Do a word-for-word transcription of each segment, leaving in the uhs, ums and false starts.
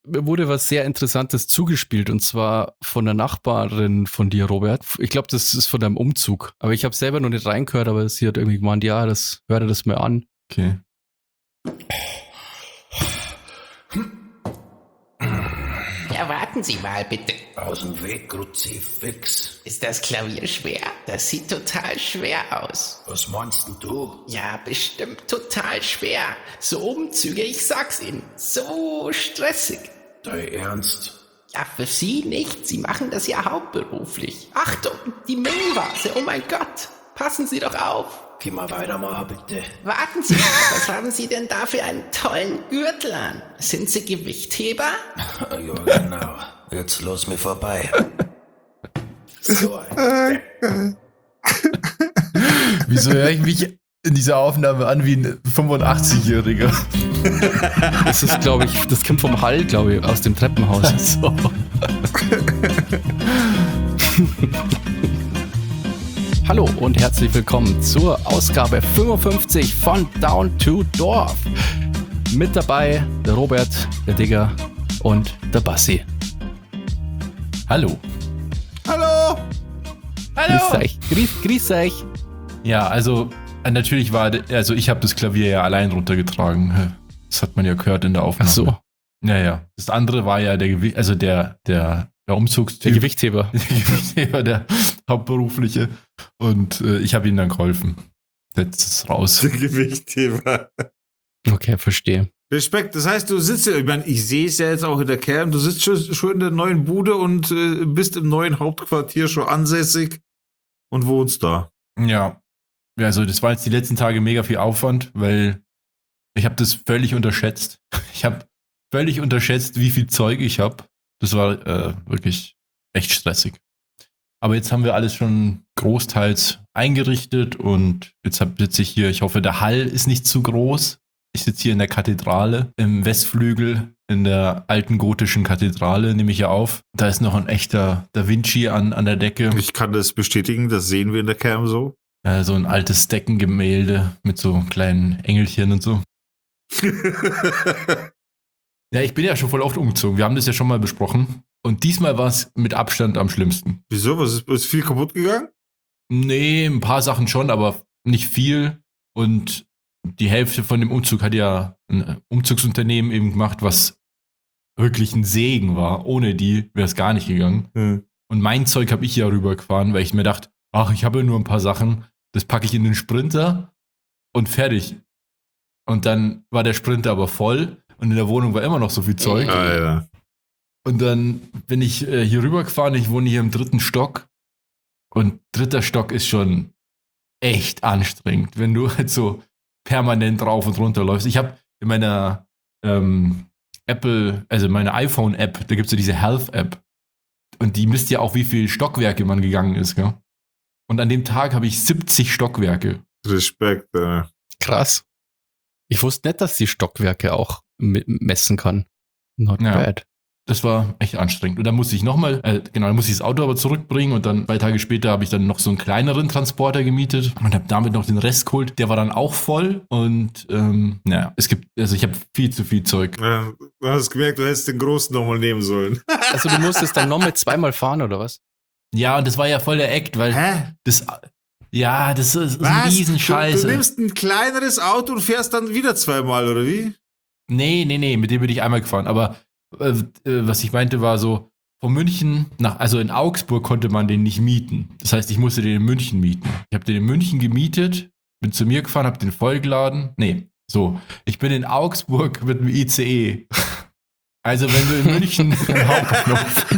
mir wurde was sehr Interessantes zugespielt und zwar von der Nachbarin von dir, Robert. Ich glaube, das ist von deinem Umzug. Aber ich habe selber noch nicht reingehört, aber sie hat irgendwie gemeint, ja, das hör dir das mal an. Okay. Ja, warten Sie mal bitte. Aus dem Weg, Kruzifix. Ist das Klavier schwer? Das sieht total schwer aus. Was meinst denn du? Ja, bestimmt total schwer. So Umzüge, ich sag's Ihnen, so stressig. Dein Ernst? Ja, für Sie nicht. Sie machen das ja hauptberuflich. Achtung, die Müllvase, oh mein Gott. Passen Sie doch auf. Geh mal weitermachen, bitte. Warten Sie, was haben Sie denn da für einen tollen Gürtel an? Sind Sie Gewichtheber? Ja, genau. Jetzt los mir vorbei. So, Wieso höre ich mich in dieser Aufnahme an wie ein fünfundachtzig-Jähriger? Das ist, glaube ich, das kommt vom Hall, glaube ich, aus dem Treppenhaus. So. Hallo und herzlich willkommen zur Ausgabe fünfundfünfzig von Down to Dorf. Mit dabei der Robert, der Digger und der Bassi. Hallo. Hallo! Grüß euch. Grüß, grüß euch. Ja, also äh, natürlich war, also ich habe das Klavier ja allein runtergetragen. Das hat man ja gehört in der Aufnahme. Ach so, Ja, ja. Das andere war ja der Gewicht, also der, der, der Umzugstyp. der Gewichtheber. Der Gewichtheber, der hauptberufliche. Und äh, ich habe ihm dann geholfen. Jetzt ist raus. Der Gewichtheber. Okay, verstehe. Respekt, das heißt, du sitzt ja, ich meine, ich sehe es ja jetzt auch in der Cam, du sitzt schon, schon in der neuen Bude und äh, bist im neuen Hauptquartier schon ansässig und wohnst da. Ja. Ja, also das war jetzt die letzten Tage mega viel Aufwand, weil ich habe das völlig unterschätzt. Ich habe völlig unterschätzt, wie viel Zeug ich habe. Das war äh, wirklich echt stressig. Aber jetzt haben wir alles schon großteils eingerichtet und jetzt sitze ich hier. Ich hoffe, der Hall ist nicht zu groß. Ich sitze hier in der Kathedrale, im Westflügel, in der alten gotischen Kathedrale, nehme ich ja auf. Da ist noch ein echter Da Vinci an, an der Decke. Ich kann das bestätigen, das sehen wir in der Cam so. Äh, so ein altes Deckengemälde mit so kleinen Engelchen und so. Ja, ich bin ja schon voll oft umgezogen. Wir haben das ja schon mal besprochen. Und diesmal war es mit Abstand am schlimmsten. Wieso? Was ist, ist viel kaputt gegangen? Nee, ein paar Sachen schon, aber nicht viel. Und die Hälfte von dem Umzug hat ja ein Umzugsunternehmen eben gemacht, was wirklich ein Segen war. Ohne die wäre es gar nicht gegangen. Hm. Und mein Zeug habe ich ja rübergefahren, weil ich mir dachte, ach, ich habe ja nur ein paar Sachen, das packe ich in den Sprinter und fertig. Und dann war der Sprinter aber voll und in der Wohnung war immer noch so viel Zeug. Alter. Und dann bin ich äh, hier rübergefahren, ich wohne hier im dritten Stock und dritter Stock ist schon echt anstrengend, wenn du halt so permanent rauf und runter läufst. Ich habe in meiner ähm, Apple, also meine iPhone-App, da gibt es ja diese Health-App und die misst ja auch, wie viele Stockwerke man gegangen ist, gell? Und an dem Tag habe ich siebzig Stockwerke. Respekt, äh. Krass. Ich wusste nicht, dass die Stockwerke auch m- messen kann. Not Ja. bad. Das war echt anstrengend. Und dann musste ich nochmal, äh, genau, dann musste ich das Auto aber zurückbringen und dann zwei Tage später habe ich dann noch so einen kleineren Transporter gemietet und habe damit noch den Rest geholt. Der war dann auch voll und ähm, naja, es gibt, also ich habe viel zu viel Zeug. Ja, du hast gemerkt, du hättest den Großen nochmal nehmen sollen. Also du musstest dann noch mit zweimal fahren, oder was? Ja, und das war ja voll der Act, weil Hä? das, ja, das ist, ist ein Was? Riesenscheiß. Du, du nimmst ein kleineres Auto und fährst dann wieder zweimal, oder wie? Nee, nee, nee, mit dem bin ich einmal gefahren. Aber äh, äh, was ich meinte war so, von München nach, also in Augsburg konnte man den nicht mieten. Das heißt, ich musste den in München mieten. Ich habe den in München gemietet, bin zu mir gefahren, habe den vollgeladen. Nee, so. Ich bin in Augsburg mit dem I C E. Also wenn du in München im Hauptbahnhof.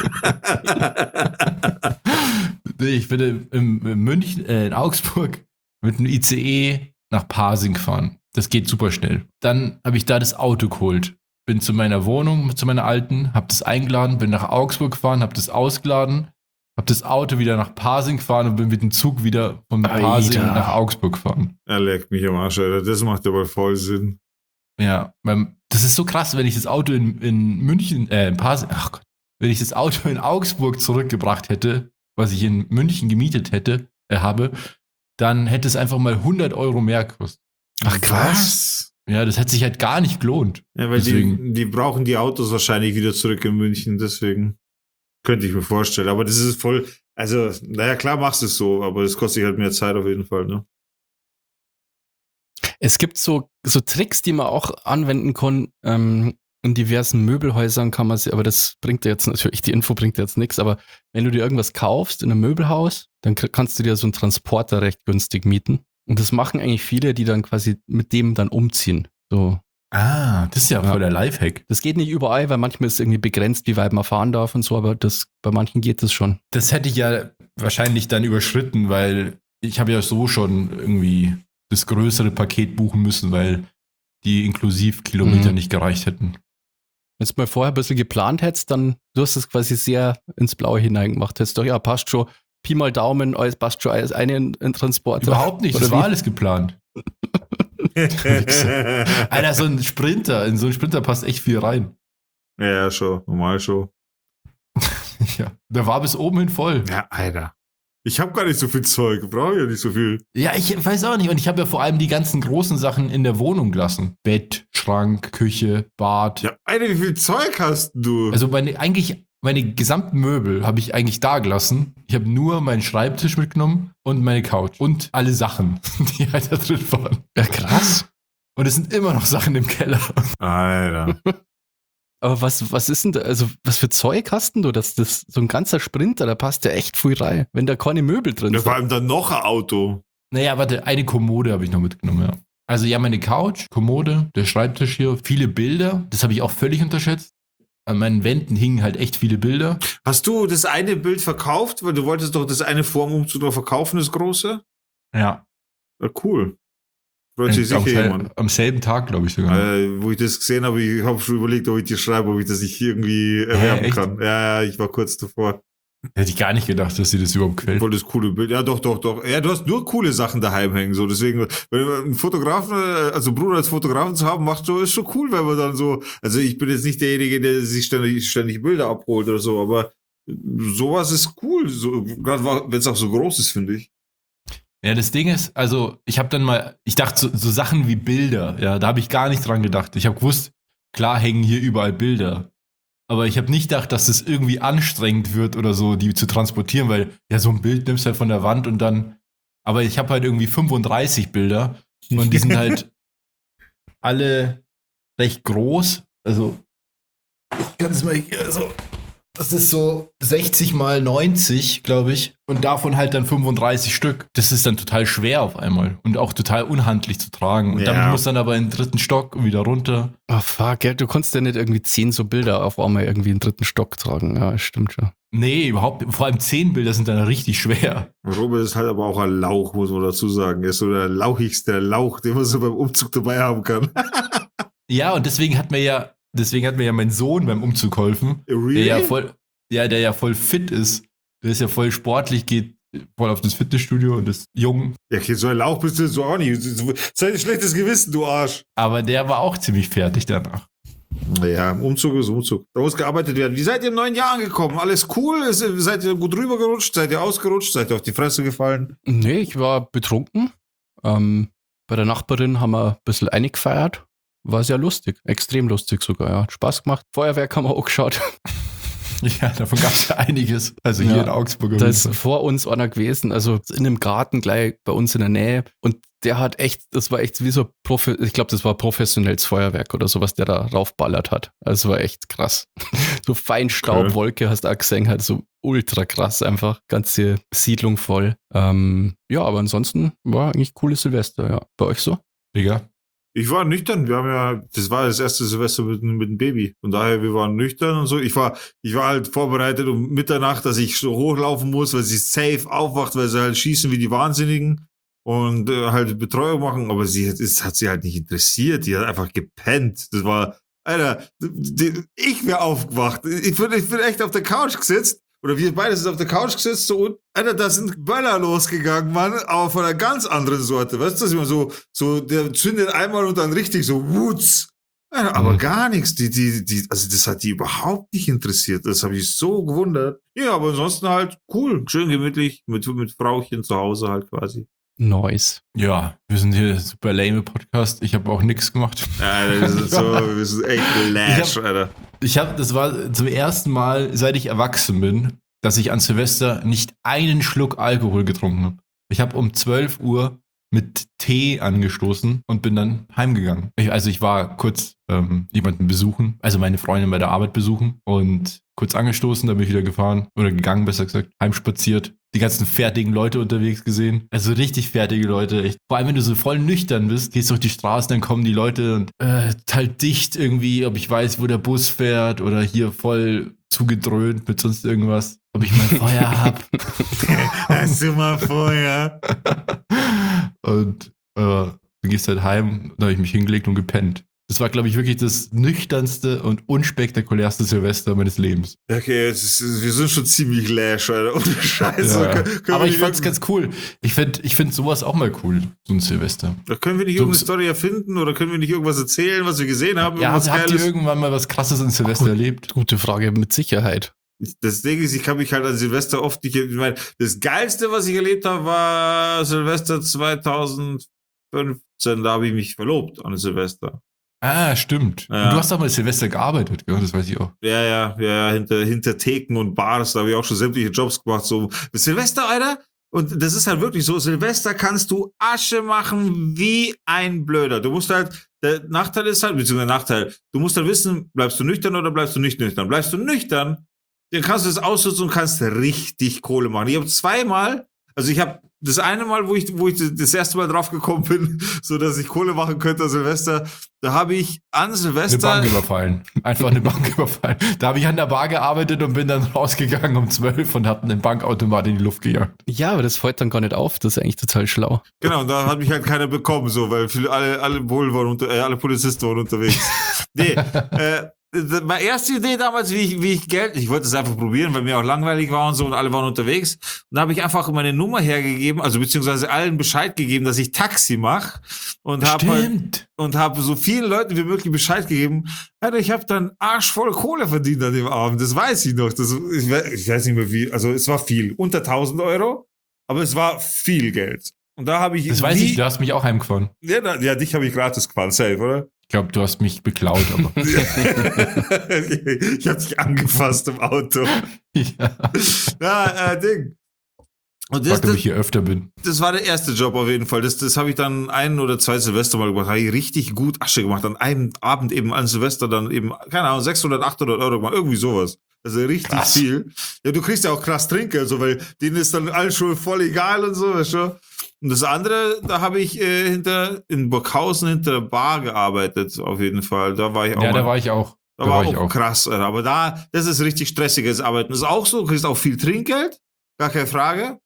Nee, ich bin in, in München, äh, in Augsburg mit dem I C E nach Pasing gefahren. Das geht super schnell. Dann habe ich da das Auto geholt. Bin zu meiner Wohnung, zu meiner alten, habe das eingeladen, bin nach Augsburg gefahren, habe das ausgeladen, habe das Auto wieder nach Pasing gefahren und bin mit dem Zug wieder von Pasing Alter. nach Augsburg gefahren. Er leckt mich am Arsch, Alter. Das macht aber voll Sinn. Ja, beim, das ist so krass, wenn ich das Auto in, in München, äh, in Pasing, ach Gott, wenn ich das Auto in Augsburg zurückgebracht hätte, was ich in München gemietet hätte, äh, habe, dann hätte es einfach mal hundert Euro mehr gekostet. Ach krass. Ja, das hat sich halt gar nicht gelohnt. Ja, weil Deswegen. die, die brauchen die Autos wahrscheinlich wieder zurück in München, deswegen könnte ich mir vorstellen. Aber das ist voll, also, naja, klar machst du es so, aber das kostet dich halt mehr Zeit auf jeden Fall, ne? Es gibt so, so Tricks, die man auch anwenden kann. Ähm, in diversen Möbelhäusern kann man sie, aber das bringt dir jetzt natürlich, die Info bringt dir jetzt nichts, aber wenn du dir irgendwas kaufst in einem Möbelhaus, dann k- kannst du dir so einen Transporter recht günstig mieten. Und das machen eigentlich viele, die dann quasi mit dem dann umziehen. So. Ah, das ist ja, Ja. voll der Lifehack. Das geht nicht überall, weil manchmal ist es irgendwie begrenzt, wie weit man fahren darf und so, aber das, bei manchen geht das schon. Das hätte ich ja wahrscheinlich dann überschritten, weil ich habe ja so schon irgendwie das größere Paket buchen müssen, weil die Inklusivkilometer Mhm. nicht gereicht hätten. Wenn du mal vorher ein bisschen geplant hättest, dann du hast es quasi sehr ins Blaue hineingemacht. Hättest doch, ja, passt schon, Pi mal Daumen, alles passt schon, alles eine in, in Transporter. Überhaupt nicht, Oder das wie? war alles geplant. Alter, so ein Sprinter, in so einen Sprinter passt echt viel rein. Ja, schon, normal schon. Ja, der war bis oben hin voll. Ja, Alter. Ich habe gar nicht so viel Zeug, brauche ja nicht so viel. Ja, ich weiß auch nicht. Und ich habe ja vor allem die ganzen großen Sachen in der Wohnung gelassen. Bett, Schrank, Küche, Bad. Ja, Alter, wie viel Zeug hast du? Also meine, eigentlich, meine gesamten Möbel habe ich eigentlich da gelassen. Ich habe nur meinen Schreibtisch mitgenommen und meine Couch. Und alle Sachen, die halt da drin waren. Ja, krass. Und es sind immer noch Sachen im Keller. Alter. Aber was, was ist denn da, also was für Zeug hast denn du? Das, das, so ein ganzer Sprinter, da passt ja echt viel rein, wenn da keine Möbel drin Ja, sind. vor allem dann noch ein Auto. Naja, warte, eine Kommode habe ich noch mitgenommen, ja. Also ja, meine Couch, Kommode, der Schreibtisch hier, viele Bilder. Das habe ich auch völlig unterschätzt. An meinen Wänden hingen halt echt viele Bilder. Hast du das eine Bild verkauft? Weil du wolltest doch das eine vor dem Umzug noch verkaufen, das große? Ja. Ja, cool. Freut sich am, sicher sel jemand. am selben Tag, glaube ich sogar. Äh, wo ich das gesehen habe, ich habe schon überlegt, ob ich dir schreibe, ob ich das nicht irgendwie erwerben echt? kann. Ja, ja, ich war kurz davor. Hätte ich gar nicht gedacht, dass dir das überhaupt gefällt. Voll das coole Bild. Ja, doch, doch, doch. Ja, du hast nur coole Sachen daheim hängen. So, deswegen, wenn man einen Fotografen, äh, also Bruder als Fotografen zu haben, macht so, ist schon cool, wenn man dann so, also ich bin jetzt nicht derjenige, der sich ständig, ständig Bilder abholt oder so, aber sowas ist cool. So, gerade wenn es auch so groß ist, finde ich. Ja, das Ding ist, also ich habe dann mal, ich dachte so, so Sachen wie Bilder, ja, da habe ich gar nicht dran gedacht. Ich habe gewusst, klar hängen hier überall Bilder. Aber ich habe nicht gedacht, dass es irgendwie anstrengend wird oder so, die zu transportieren, weil ja, so ein Bild nimmst du halt von der Wand und dann, aber ich habe halt irgendwie fünfunddreißig Bilder und die sind halt alle recht groß. Also, ich kann es mal hier so, das ist so sechzig mal neunzig, glaube ich. Und davon halt dann fünfunddreißig Stück. Das ist dann total schwer auf einmal und auch total unhandlich zu tragen. Und Ja. damit muss dann aber in den dritten Stock und wieder runter. Oh fuck, gell, du konntest ja nicht irgendwie zehn so Bilder auf einmal irgendwie in den dritten Stock tragen. Ja, stimmt schon. Nee, überhaupt nicht. Vor allem zehn Bilder sind dann richtig schwer. Robert ist halt aber auch ein Lauch, muss man dazu sagen. Er ist so der lauchigste Lauch, den man so beim Umzug dabei haben kann. Ja, und deswegen hat mir ja, deswegen hat mir ja mein Sohn beim Umzug geholfen. Really? Der ja voll, ja, der ja voll fit ist. Der ist ja voll sportlich, geht voll auf das Fitnessstudio und ist jung. Ja, okay, so ein Lauch bist du so auch nicht. Sei ein schlechtes Gewissen, du Arsch. Aber der war auch ziemlich fertig danach. Naja, Umzug ist Umzug. Da muss gearbeitet werden. Wie seid ihr im neuen Jahr angekommen? Alles cool? Ist, seid ihr gut rübergerutscht? Seid ihr ausgerutscht? Seid ihr auf die Fresse gefallen? Nee, ich war betrunken. Ähm, bei der Nachbarin haben wir ein bisschen eingefeiert. War sehr lustig. Extrem lustig sogar, ja. Hat Spaß gemacht. Feuerwerk haben wir auch geschaut. Ja, davon gab es ja einiges. Also hier Ja, in Augsburg. Da ist vor uns einer gewesen, also in einem Garten gleich bei uns in der Nähe. Und der hat echt, das war echt wie so, Profi ich glaube, das war professionelles Feuerwerk oder so, was der da raufballert hat. Also war echt krass. So Feinstaubwolke hast du auch gesehen, halt so ultra krass einfach. Ganze Siedlung voll. Ähm, ja, aber ansonsten war eigentlich cooles Silvester, ja. Bei euch so? Digga. Ich war nüchtern. Wir haben ja, das war das erste Silvester mit, mit dem Baby. Von daher, wir waren nüchtern und so. Ich war, ich war halt vorbereitet um Mitternacht, dass ich so hochlaufen muss, weil sie safe aufwacht, weil sie halt schießen wie die Wahnsinnigen und äh, halt Betreuung machen. Aber sie hat, es hat sie halt nicht interessiert. Die hat einfach gepennt. Das war, Alter, die, ich wäre aufgewacht. Ich bin, ich bin echt auf der Couch gesetzt. Oder wir beide sind auf der Couch gesetzt, so, und, Alter, da sind Böller losgegangen, Mann, aber von einer ganz anderen Sorte. Weißt du, dass man so, so, der zündet einmal und dann richtig so, wutz. Alter, aber Mhm. gar nichts. Die, die, die, also das hat die überhaupt nicht interessiert. Das habe ich so gewundert. Ja, aber ansonsten halt cool, schön gemütlich, mit, mit Frauchen zu Hause halt quasi. Noise. Ja, wir sind hier super lame Podcast. Ich habe auch nichts gemacht. Ja, das ist so, wir sind echt lash, Alter. Ich habe, das war zum ersten Mal, seit ich erwachsen bin, dass ich an Silvester nicht einen Schluck Alkohol getrunken habe. Ich habe um zwölf Uhr mit Tee angestoßen und bin dann heimgegangen. Ich, also ich war kurz ähm, jemanden besuchen, also meine Freundin bei der Arbeit besuchen und kurz angestoßen, dann bin ich wieder gefahren oder gegangen, besser gesagt, heimspaziert. Die ganzen fertigen Leute unterwegs gesehen. Also richtig fertige Leute. Echt. Vor allem, wenn du so voll nüchtern bist, gehst durch die Straßen, dann kommen die Leute und äh, halt dicht irgendwie, ob ich weiß, wo der Bus fährt oder hier voll zugedröhnt mit sonst irgendwas. Ob ich mal Feuer hab. Hast du mal Feuer? Und äh, du gehst halt heim, da habe ich mich hingelegt und gepennt. Das war, glaube ich, wirklich das nüchternste und unspektakulärste Silvester meines Lebens. Okay, jetzt ist, wir sind schon ziemlich lash, Alter. Ohne Scheiße. Ja. Können, können Aber wir ich nicht fand's ganz cool. Ich finde ich find sowas auch mal cool, so ein Silvester. Da können wir nicht So- irgendeine Story erfinden oder können wir nicht irgendwas erzählen, was wir gesehen haben? Ja, irgendwas habt ihr Geiles? irgendwann mal was Krasses in Silvester Gut. erlebt? Gute Frage, mit Sicherheit. Das Ding ist, ich kann mich halt an Silvester oft nicht, ich meine, das Geilste, was ich erlebt habe, war Silvester zweitausendfünfzehn, da habe ich mich verlobt an Silvester. Ah, stimmt. Ja. Und du hast auch mal Silvester gearbeitet, gell? Das weiß ich auch. Ja, ja, ja, hinter, hinter Theken und Bars, da habe ich auch schon sämtliche Jobs gemacht, so. Silvester, Alter, und das ist halt wirklich so, Silvester kannst du Asche machen wie ein Blöder. Du musst halt, der Nachteil ist halt, beziehungsweise der Nachteil, du musst halt wissen, bleibst du nüchtern oder bleibst du nicht nüchtern. Bleibst du nüchtern, dann kannst du das ausnutzen und kannst richtig Kohle machen. Ich habe zweimal, also ich habe das eine Mal, wo ich, wo ich das erste Mal drauf gekommen bin, so dass ich Kohle machen könnte an Silvester, da habe ich an Eine Silvester, Bank überfallen. Einfach eine Bank überfallen. Da habe ich an der Bar gearbeitet und bin dann rausgegangen um zwölf und habe einen Bankautomat in die Luft gejagt. Ja, aber das fällt dann gar nicht auf. Das ist eigentlich total schlau. genau, und da hat mich halt keiner bekommen, so, weil viele, alle, alle Bullen waren unter, äh, alle Polizisten waren unterwegs. Nee, äh, meine erste Idee damals, wie ich, wie ich Geld, ich wollte es einfach probieren, weil mir auch langweilig war und so und alle waren unterwegs. Und da habe ich einfach meine Nummer hergegeben, also beziehungsweise allen Bescheid gegeben, dass ich Taxi mache und habe halt, Stimmt. und habe so vielen Leuten wie möglich Bescheid gegeben. Alter, ich habe dann arschvoll Kohle verdient an dem Abend, das weiß ich noch. Das, ich, we- ich weiß nicht mehr wie, also es war viel, unter tausend Euro, aber es war viel Geld. Und da habe ich, Das weiß wie- ich, du hast mich auch heimgefahren. ja, da, ja, dich habe ich gratis gefahren, safe, oder? Ich glaube, du hast mich beklaut, aber. ich habe dich angefasst im Auto. ja. Ja, äh, Ding. Und das, Frag, ob das, ich hier öfter bin. das war der erste Job auf jeden Fall. Das, das habe ich dann ein oder zwei Silvester mal gemacht. Habe ich richtig gut Asche gemacht. An einem Abend eben an Silvester dann eben, keine Ahnung, sechshundert, achthundert Euro gemacht. Irgendwie sowas. Also richtig Krass. viel. Ja, du kriegst ja auch krass Trinkgeld, so, weil denen ist dann alles schon voll egal und so, weißt du? Und das andere, da habe ich äh, hinter, in Burghausen hinter der Bar gearbeitet, auf jeden Fall. Da war ich auch Ja, mal, da war ich auch. da Da war war ich auch, auch. krass, Alter. Aber da, das ist richtig stressiges Arbeiten. Das ist auch so, du kriegst auch viel Trinkgeld, gar keine Frage.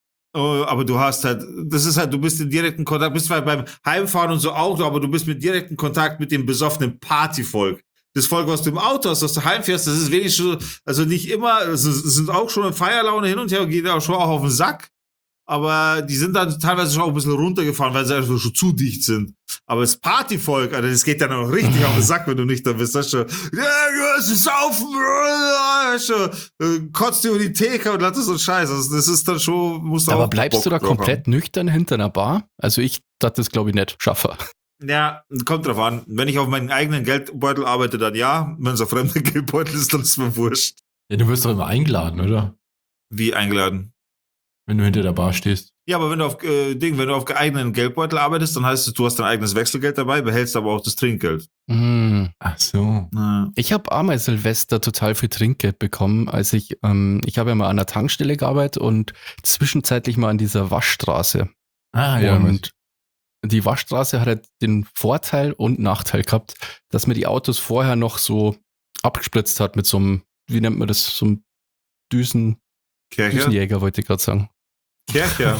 Oh, aber du hast halt, das ist halt, du bist in direkten Kontakt, bist zwar beim Heimfahren und so auch, aber du bist mit direkten Kontakt mit dem besoffenen Partyvolk. Das Volk, was du im Auto hast, was du heimfährst, das ist wenigstens, also nicht immer, also es sind auch schon in Feierlaune hin und her, geht auch schon auch auf den Sack. Aber die sind dann teilweise schon auch ein bisschen runtergefahren, weil sie einfach schon zu dicht sind. Aber das Partyvolk, Alter, das geht dann auch richtig auf den Sack, wenn du nicht da bist. Das ist schon, ja, du hast es saufen, das ist schon, äh, kotzt über die Theke und lass so einen Scheiß. Also das ist dann schon, musst du Aber auch bleibst Bock du da drauf komplett nüchtern hinter einer Bar? Also ich dachte das, glaube ich, nicht. Schaffer. haben. Ja, kommt drauf an. Wenn ich auf meinen eigenen Geldbeutel arbeite, dann ja. Wenn es auf fremden Geldbeutel ist, dann ist mir wurscht. Ja, du wirst doch immer eingeladen, oder? Wie eingeladen. Wenn du hinter der Bar stehst. Ja, aber wenn du auf äh, Ding, wenn du auf eigenen Geldbeutel arbeitest, dann heißt es, du hast dein eigenes Wechselgeld dabei, behältst aber auch das Trinkgeld. Hm. Ach so. Ja. Ich habe einmal Silvester total viel Trinkgeld bekommen, als ich, ähm, ich habe ja mal an der Tankstelle gearbeitet und zwischenzeitlich mal an dieser Waschstraße. Ah, Und die Waschstraße hat halt den Vorteil und Nachteil gehabt, dass mir die Autos vorher noch so abgespritzt hat mit so einem, wie nennt man das, so einem Düsen, Kercher? Düsenjäger, wollte ich gerade sagen. Kercher.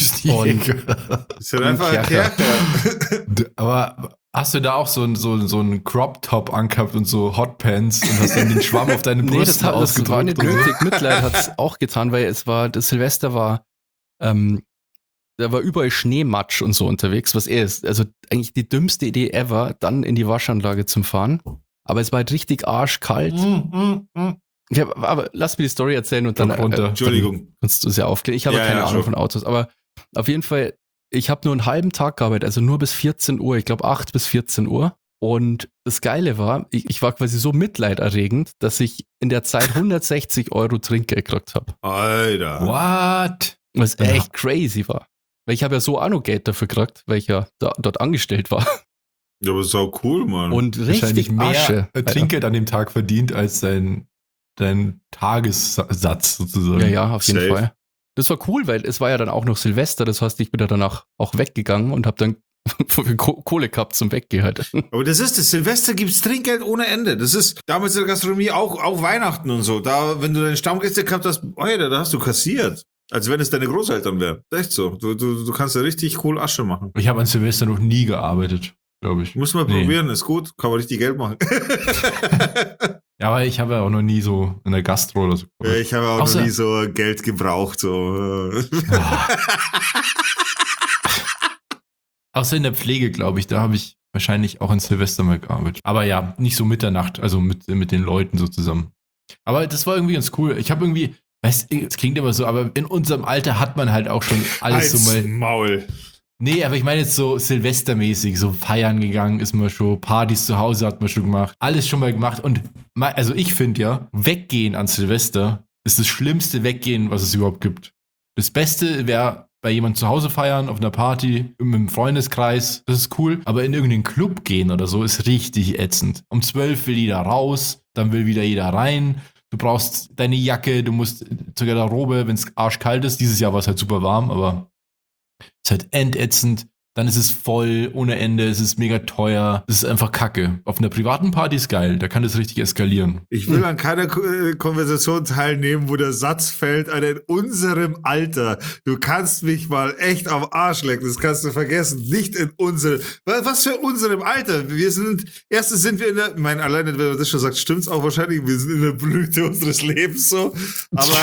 Düsenjäger. Ist halt einfach ein Kercher. Kercher. Aber hast du da auch so, ein- so, so einen Crop-Top angehabt und so Hotpants und hast dann den Schwamm auf deine Nee, das, Brüste hat, das war ausgedrückt? nicht und so? nötig. Mitleid hat es auch getan, weil es war, das Silvester war, ähm, da war überall Schneematsch und so unterwegs, was er ist. Also eigentlich die dümmste Idee ever, dann in die Waschanlage zum Fahren. Aber es war halt richtig arschkalt. Mm, mm, mm. Ich hab, aber lass mir die Story erzählen und dann Drück runter. äh, Entschuldigung. kannst du es ja aufklären. Ich habe Ja, keine ja, Ahnung schon. von Autos, aber auf jeden Fall, ich habe nur einen halben Tag gearbeitet, also nur bis vierzehn Uhr, ich glaube acht bis vierzehn Uhr. Und das Geile war, ich, ich war quasi so mitleiderregend, dass ich in der Zeit hundertsechzig Euro Trinkgeld gekriegt habe. Alter. What? Was Ja. echt crazy war. Weil ich habe ja so auch noch Geld dafür gekriegt, weil ich ja da, dort angestellt war. Ja, aber ist auch cool, Mann. Und Wahrscheinlich richtig mehr Asche. äh, Trinkgeld an dem Tag verdient als dein, dein Tagessatz sozusagen. Ja, ja, auf jeden Safe. Fall. Das war cool, weil es war ja dann auch noch Silvester, das heißt, ich bin ja danach auch weggegangen und habe dann viel Ko- Kohle gehabt zum Weggehen halt. Aber das ist das. Silvester gibt's Trinkgeld ohne Ende. Das ist damals in der Gastronomie auch, auch Weihnachten und so. Da, wenn du deine Stammgäste gehabt hast, Alter, da hast du kassiert. Als wenn es deine Großeltern wären. Echt so. Du, du, du kannst da richtig cool Asche machen. Ich habe an Silvester noch nie gearbeitet, glaube ich. Muss man Nee. probieren, ist gut. Kann man richtig Geld machen. Ja, aber ich habe ja auch noch nie so in der Gastro oder so. Ja, ich habe auch Außer- noch nie so Geld gebraucht. So. Ja. Außer in der Pflege, glaube ich. Da habe ich wahrscheinlich auch an Silvester mal gearbeitet. Aber ja, nicht so Mitternacht, also mit, mit den Leuten so zusammen. Aber das war irgendwie ganz cool. Ich habe irgendwie, weißt du, es klingt immer so, aber in unserem Alter hat man halt auch schon alles so Halt's mal. Maul. Nee, aber ich meine jetzt so Silvestermäßig, so feiern gegangen ist man schon, Partys zu Hause hat man schon gemacht, alles schon mal gemacht. Und mal, also ich finde ja, weggehen an Silvester ist das schlimmste Weggehen, was es überhaupt gibt. Das Beste wäre bei jemandem zu Hause feiern, auf einer Party, mit einem Freundeskreis, das ist cool. Aber in irgendeinen Club gehen oder so ist richtig ätzend. Um zwölf will jeder raus, dann will wieder jeder rein. Du brauchst deine Jacke, du musst zur Garderobe, wenn es arschkalt ist. Dieses Jahr war es halt super warm, aber ist halt endätzend. Dann ist es voll, ohne Ende, es ist mega teuer. Es ist einfach Kacke. Auf einer privaten Party ist geil, da kann das richtig eskalieren. Ich will an keiner Ko- äh, Konversation teilnehmen, wo der Satz fällt, Alter, in unserem Alter. Du kannst mich mal echt am Arsch lecken. Das kannst du vergessen. Nicht in unserem. Was was für unserem Alter? Wir sind, erstens sind wir in der, ich meine, alleine, wenn man das schon sagt, stimmt's auch wahrscheinlich. Wir sind in der Blüte unseres Lebens so. Aber,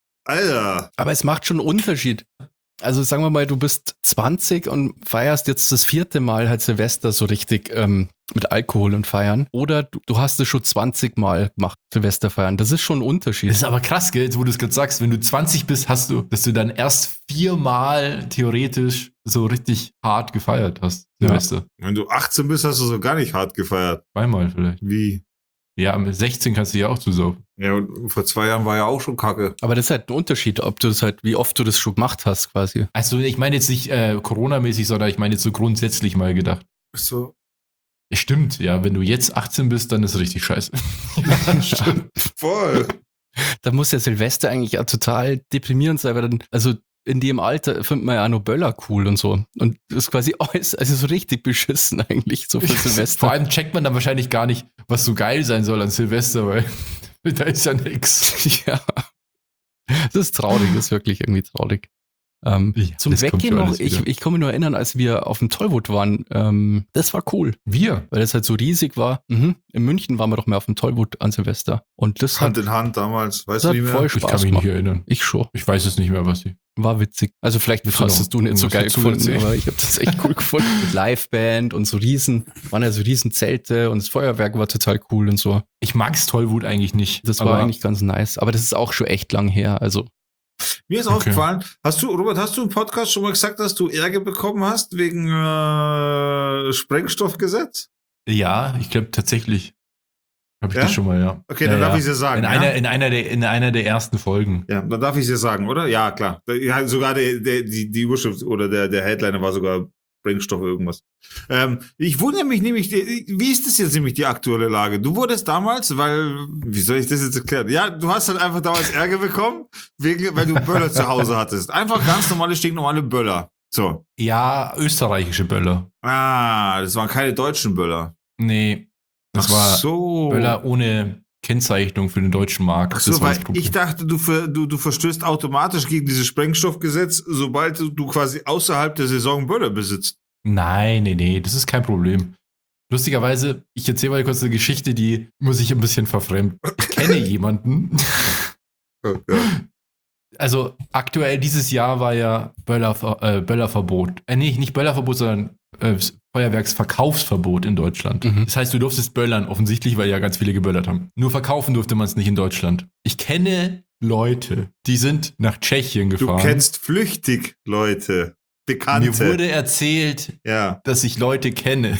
Alter. Aber es macht schon einen Unterschied. Also sagen wir mal, du bist zwanzig und feierst jetzt das vierte Mal halt Silvester so richtig ähm, mit Alkohol und feiern. Oder du, du hast es schon zwanzig Mal gemacht, Silvester feiern. Das ist schon ein Unterschied. Das ist aber krass, gell, jetzt wo du es gerade sagst, wenn du zwanzig bist, hast du, dass du dann erst viermal theoretisch so richtig hart gefeiert hast, Ja. Silvester. Wenn du achtzehn bist, hast du so gar nicht hart gefeiert. Zweimal vielleicht. Wie? Ja, mit sechzehn kannst du ja auch zusaufen. Ja, und vor zwei Jahren war ja auch schon Kacke. Aber das ist halt ein Unterschied, ob du das halt, wie oft du das schon gemacht hast, quasi. Also ich meine jetzt nicht äh, Corona-mäßig, sondern ich meine jetzt so grundsätzlich mal gedacht. So. Ja, stimmt, ja, wenn du jetzt achtzehn bist, dann ist es richtig scheiße. Ja, stimmt. Voll. Da muss ja Silvester eigentlich ja total deprimierend sein, weil dann, also in dem Alter findet man ja auch noch Böller cool und so. Und das ist quasi alles, also so richtig beschissen eigentlich, so für Silvester. Vor allem checkt man dann wahrscheinlich gar nicht, was so geil sein soll an Silvester, weil da ist ja nix. Ja. Das ist traurig, das ist wirklich irgendwie traurig. Ähm, Ja, zum das kommt Weggehen ja noch, alles ich, wieder. ich kann mich nur erinnern, als wir auf dem Tollwood waren, ähm, das war cool, Wir? weil das halt so riesig war. Mhm. In München waren wir doch mehr auf dem Tollwood an Silvester. Und das Hand hat, in Hand damals. Weißt das du hat nicht mehr? voll Ich Spaß kann mich gemacht. nicht erinnern. Ich schon. Ich weiß es nicht mehr, was sie. War witzig. Also vielleicht Willst du hast noch es du nicht so irgendwas geil dazu gefunden, erzählen? aber ich habe das echt cool gefunden. Mit Liveband und so riesen, waren ja so riesen Zelte und das Feuerwerk war total cool und so. Ich mag's Tollwut eigentlich nicht. Das war aber eigentlich ganz nice. Aber das ist auch schon echt lang her. Also Mir ist Okay. aufgefallen, hast du, Robert, hast du im Podcast schon mal gesagt, dass du Ärger bekommen hast wegen äh, Sprengstoffgesetz? Ja, ich glaube tatsächlich. Habe ich Ja? das schon mal, ja. Okay, ja, dann ja. darf ich es ja sagen. In, ja? einer, in, einer der, in einer der ersten Folgen. Ja, dann darf ich es ja sagen, oder? Ja, klar. Ja, sogar der, der, die, die Überschrift oder der, der Headliner war sogar Sprengstoff irgendwas. Ähm, ich wundere mich nämlich, wie ist das jetzt nämlich die aktuelle Lage? Du wurdest damals, weil, wie soll ich das jetzt erklären? Ja, du hast halt einfach damals Ärger bekommen, wegen, weil du Böller zu Hause hattest. Einfach ganz normale, stinknormale Böller. So. Ja, österreichische Böller. Ah, das waren keine deutschen Böller. Nee, das Ach war so. Böller ohne Kennzeichnung für den deutschen Markt. Ach so, das war weil das Problem. ich dachte, du, ver, du, du verstößt automatisch gegen dieses Sprengstoffgesetz, sobald du, du quasi außerhalb der Saison Böller besitzt. Nein, nee, nee, das ist kein Problem. Lustigerweise, ich erzähle mal kurz eine Geschichte, die muss ich ein bisschen verfremden. Ich kenne jemanden. Also aktuell dieses Jahr war ja Böller, äh, Böllerverbot. Äh, nee, nicht Böllerverbot, sondern äh, Feuerwerksverkaufsverbot in Deutschland. Mhm. Das heißt, du durftest böllern, offensichtlich, weil ja ganz viele geböllert haben. Nur verkaufen durfte man es nicht in Deutschland. Ich kenne Leute, die sind nach Tschechien Du gefahren. kennst flüchtig Leute. Bekannte. Mir wurde erzählt, ja. dass ich Leute kenne.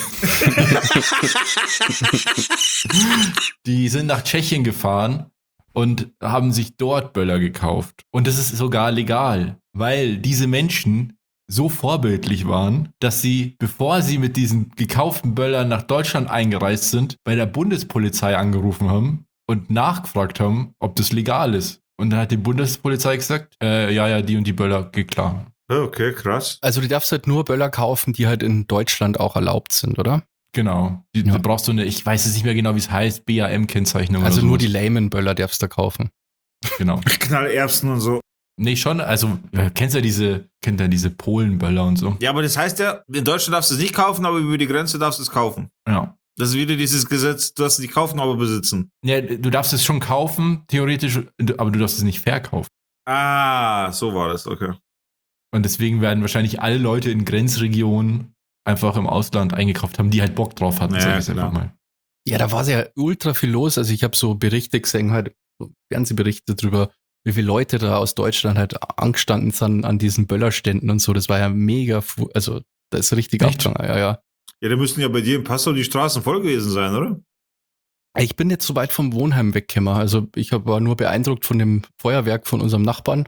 Die sind nach Tschechien gefahren und haben sich dort Böller gekauft. Und das ist sogar legal, weil diese Menschen so vorbildlich waren, dass sie, bevor sie mit diesen gekauften Böllern nach Deutschland eingereist sind, bei der Bundespolizei angerufen haben und nachgefragt haben, ob das legal ist. Und dann hat die Bundespolizei gesagt, äh, ja, ja, die und die Böller, geht klar. Okay, krass. Also du darfst halt nur Böller kaufen, die halt in Deutschland auch erlaubt sind, oder? Genau. Die, Ja. Du brauchst so eine, ich weiß jetzt nicht mehr genau, wie es heißt, B A M-Kennzeichnung Also oder nur sowas. die Layman-Böller darfst du kaufen. Genau. Knallerbsen und so. Nee, schon, also, äh, kennst ja diese, kennt ja diese Polenböller und so. Ja, aber das heißt ja, in Deutschland darfst du es nicht kaufen, aber über die Grenze darfst du es kaufen. Ja. Das ist wieder dieses Gesetz, du darfst es nicht kaufen, aber besitzen. Ja, du darfst es schon kaufen, theoretisch, aber du darfst es nicht verkaufen. Ah, so war das, okay. Und deswegen werden wahrscheinlich alle Leute in Grenzregionen einfach im Ausland eingekauft haben, die halt Bock drauf hatten, Ja, sag ich klar. einfach mal. Ja, da war ja ultra viel los. Also ich habe so Berichte gesehen, halt so Fernsehberichte drüber, wie viele Leute da aus Deutschland halt angestanden sind an diesen Böllerständen und so. Das war ja mega, fu- also da ist richtig Echt? abgegangen. Ja, ja. Ja, da müssten ja bei dir in Passau die Straßen voll gewesen sein, oder? Ich bin jetzt so weit vom Wohnheim weggekommen. Also ich hab- war nur beeindruckt von dem Feuerwerk von unserem Nachbarn,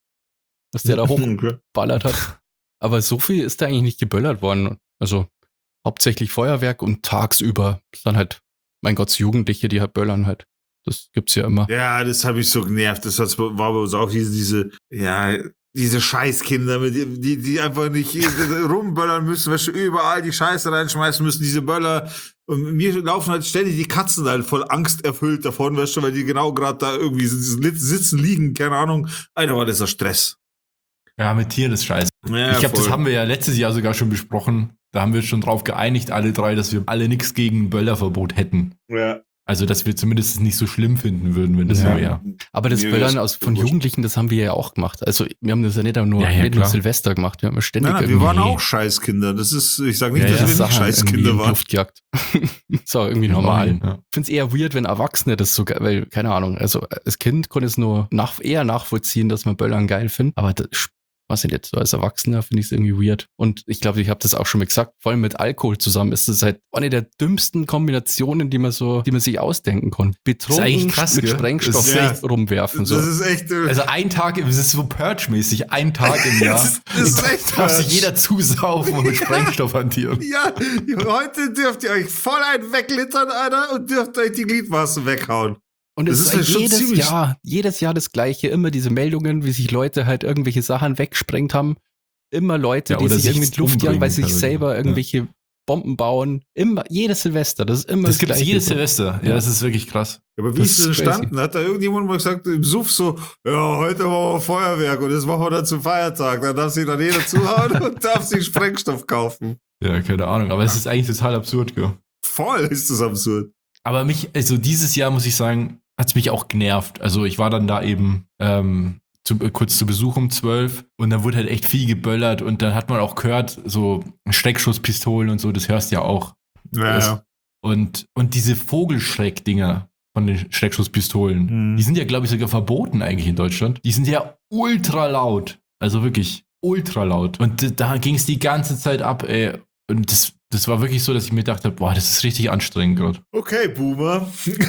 was der da Okay. hochgeballert hat. Aber so viel ist da eigentlich nicht geböllert worden. Also hauptsächlich Feuerwerk und tagsüber ist dann halt, mein Gott, Jugendliche, die halt böllern halt. Das gibt's ja immer. Ja, das habe ich so genervt. Das hat's- war bei uns auch diese, diese, ja, diese Scheißkinder, mit die, die, die einfach nicht rumböllern müssen, weißt du, überall die Scheiße reinschmeißen müssen, diese Böller. Und mir laufen halt ständig die Katzen halt voll Angst erfüllt davon, weißt du, weil die genau gerade da irgendwie sitzen, liegen, keine Ahnung. Alter, war das ein Stress. Ja, mit Tieren ist scheiße. Ja, ich glaube, das voll. haben wir ja letztes Jahr sogar schon besprochen. Da haben wir schon drauf geeinigt, alle drei, dass wir alle nichts gegen Böllerverbot hätten. Ja. Also, dass wir zumindest nicht so schlimm finden würden, wenn das Ja. so wäre. Aber das Mir Böllern ist aus, von wurscht. Jugendlichen, das haben wir ja auch gemacht. Also wir haben das ja nicht nur, Ja, ja, nicht nur klar. Silvester gemacht, wir haben ja ständig Nein, nein, wir irgendwie waren auch Scheißkinder. Das ist, ich sage nicht, Ja, dass ja, wir nicht Sachen irgendwie Scheißkinder in die waren. Luft gejagt. ist auch irgendwie normal. Ja. Ich finde es eher weird, wenn Erwachsene das so geil, weil, keine Ahnung, also als Kind konnte es nur nach, eher nachvollziehen, dass man Böllern geil findet, aber das, was denn jetzt so als Erwachsener, finde ich es irgendwie weird. Und ich glaube, ich habe das auch schon mal gesagt, vor allem mit Alkohol zusammen ist das halt eine der dümmsten Kombinationen, die man so, die man sich ausdenken konnte. Betrunken eigentlich krass, mit gell? Sprengstoff Das ist echt- rumwerfen. So. Das ist echt, äh, Also ein Tag, das ist so Purge-mäßig, ein Tag im Jahr. Das ist- das ist echt darf sich Purge. jeder zusaufen und mit Sprengstoff hantieren. ja, heute dürft ihr euch voll einen weglittern, Alter, und dürft euch die Gliedmaßen weghauen. Und es Das ist, ist halt schon jedes ziemlich- Jahr, jedes Jahr das Gleiche. Immer diese Meldungen, wie sich Leute halt irgendwelche Sachen weggesprengt haben. Immer Leute, Ja, die oder sich sich irgendwie in die Luft jagen, weil sie sich umbringen, selber ja. irgendwelche Bomben bauen. Immer, jedes Silvester, das ist immer Das das, gibt es Gleiche. jedes Silvester. Ja, Ja. das ist wirklich krass. Aber wie Das ist das ist entstanden? Hat da irgendjemand mal gesagt, im Suff so, ja, heute machen wir Feuerwerk und das machen wir dann zum Feiertag. Dann darf sich dann jeder zuhauen und darf sich Sprengstoff kaufen. Ja, keine Ahnung. Aber es ist eigentlich total absurd, gell? Voll ist das absurd. Aber mich, also dieses Jahr muss ich sagen, hat es mich auch genervt. Also ich war dann da eben ähm, zu, äh, kurz zu Besuch um zwölf und dann wurde halt echt viel geböllert und dann hat man auch gehört, so Steckschusspistolen und so, das hörst du ja auch. Ja, Das- ja. Und, und diese Vogelschreck-Dinger von den Steckschusspistolen, Mhm. die sind ja, glaube ich, sogar verboten eigentlich in Deutschland. Die sind ja ultra laut. Also wirklich ultra laut. Und d- da ging es die ganze Zeit ab, ey. Und das, das war wirklich so, dass ich mir dachte, boah, das ist richtig anstrengend gerade. Okay, Boomer.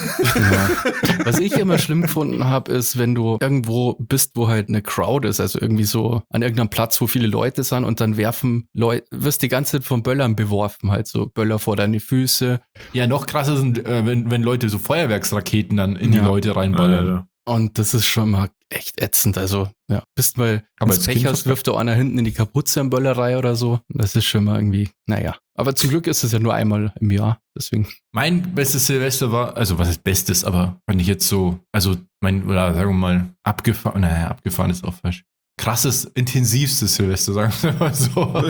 Ja. Was ich immer schlimm gefunden habe, ist, wenn du irgendwo bist, wo halt eine Crowd ist, also irgendwie so an irgendeinem Platz, wo viele Leute sind und dann werfen Leute, wirst die ganze Zeit von Böllern beworfen, halt so Böller vor deine Füße. Ja, noch krasser sind, äh, wenn, wenn Leute so Feuerwerksraketen dann in die Ja. Leute reinballern. Alter. Und das ist schon mal echt ätzend. Also, ja, bist mal Aber ins als Kind Pech was- hast, wirft da einer hinten in die Kapuze in Böllerei oder so. Das ist schon mal irgendwie, naja. Aber zum Glück ist es ja nur einmal im Jahr. Deswegen. Mein bestes Silvester war, also was ist Bestes, aber fand ich jetzt so, also mein, oder sagen wir mal, abgefahren, naja, abgefahren ist auch falsch. Krasses, intensivstes Silvester, sagen wir mal so.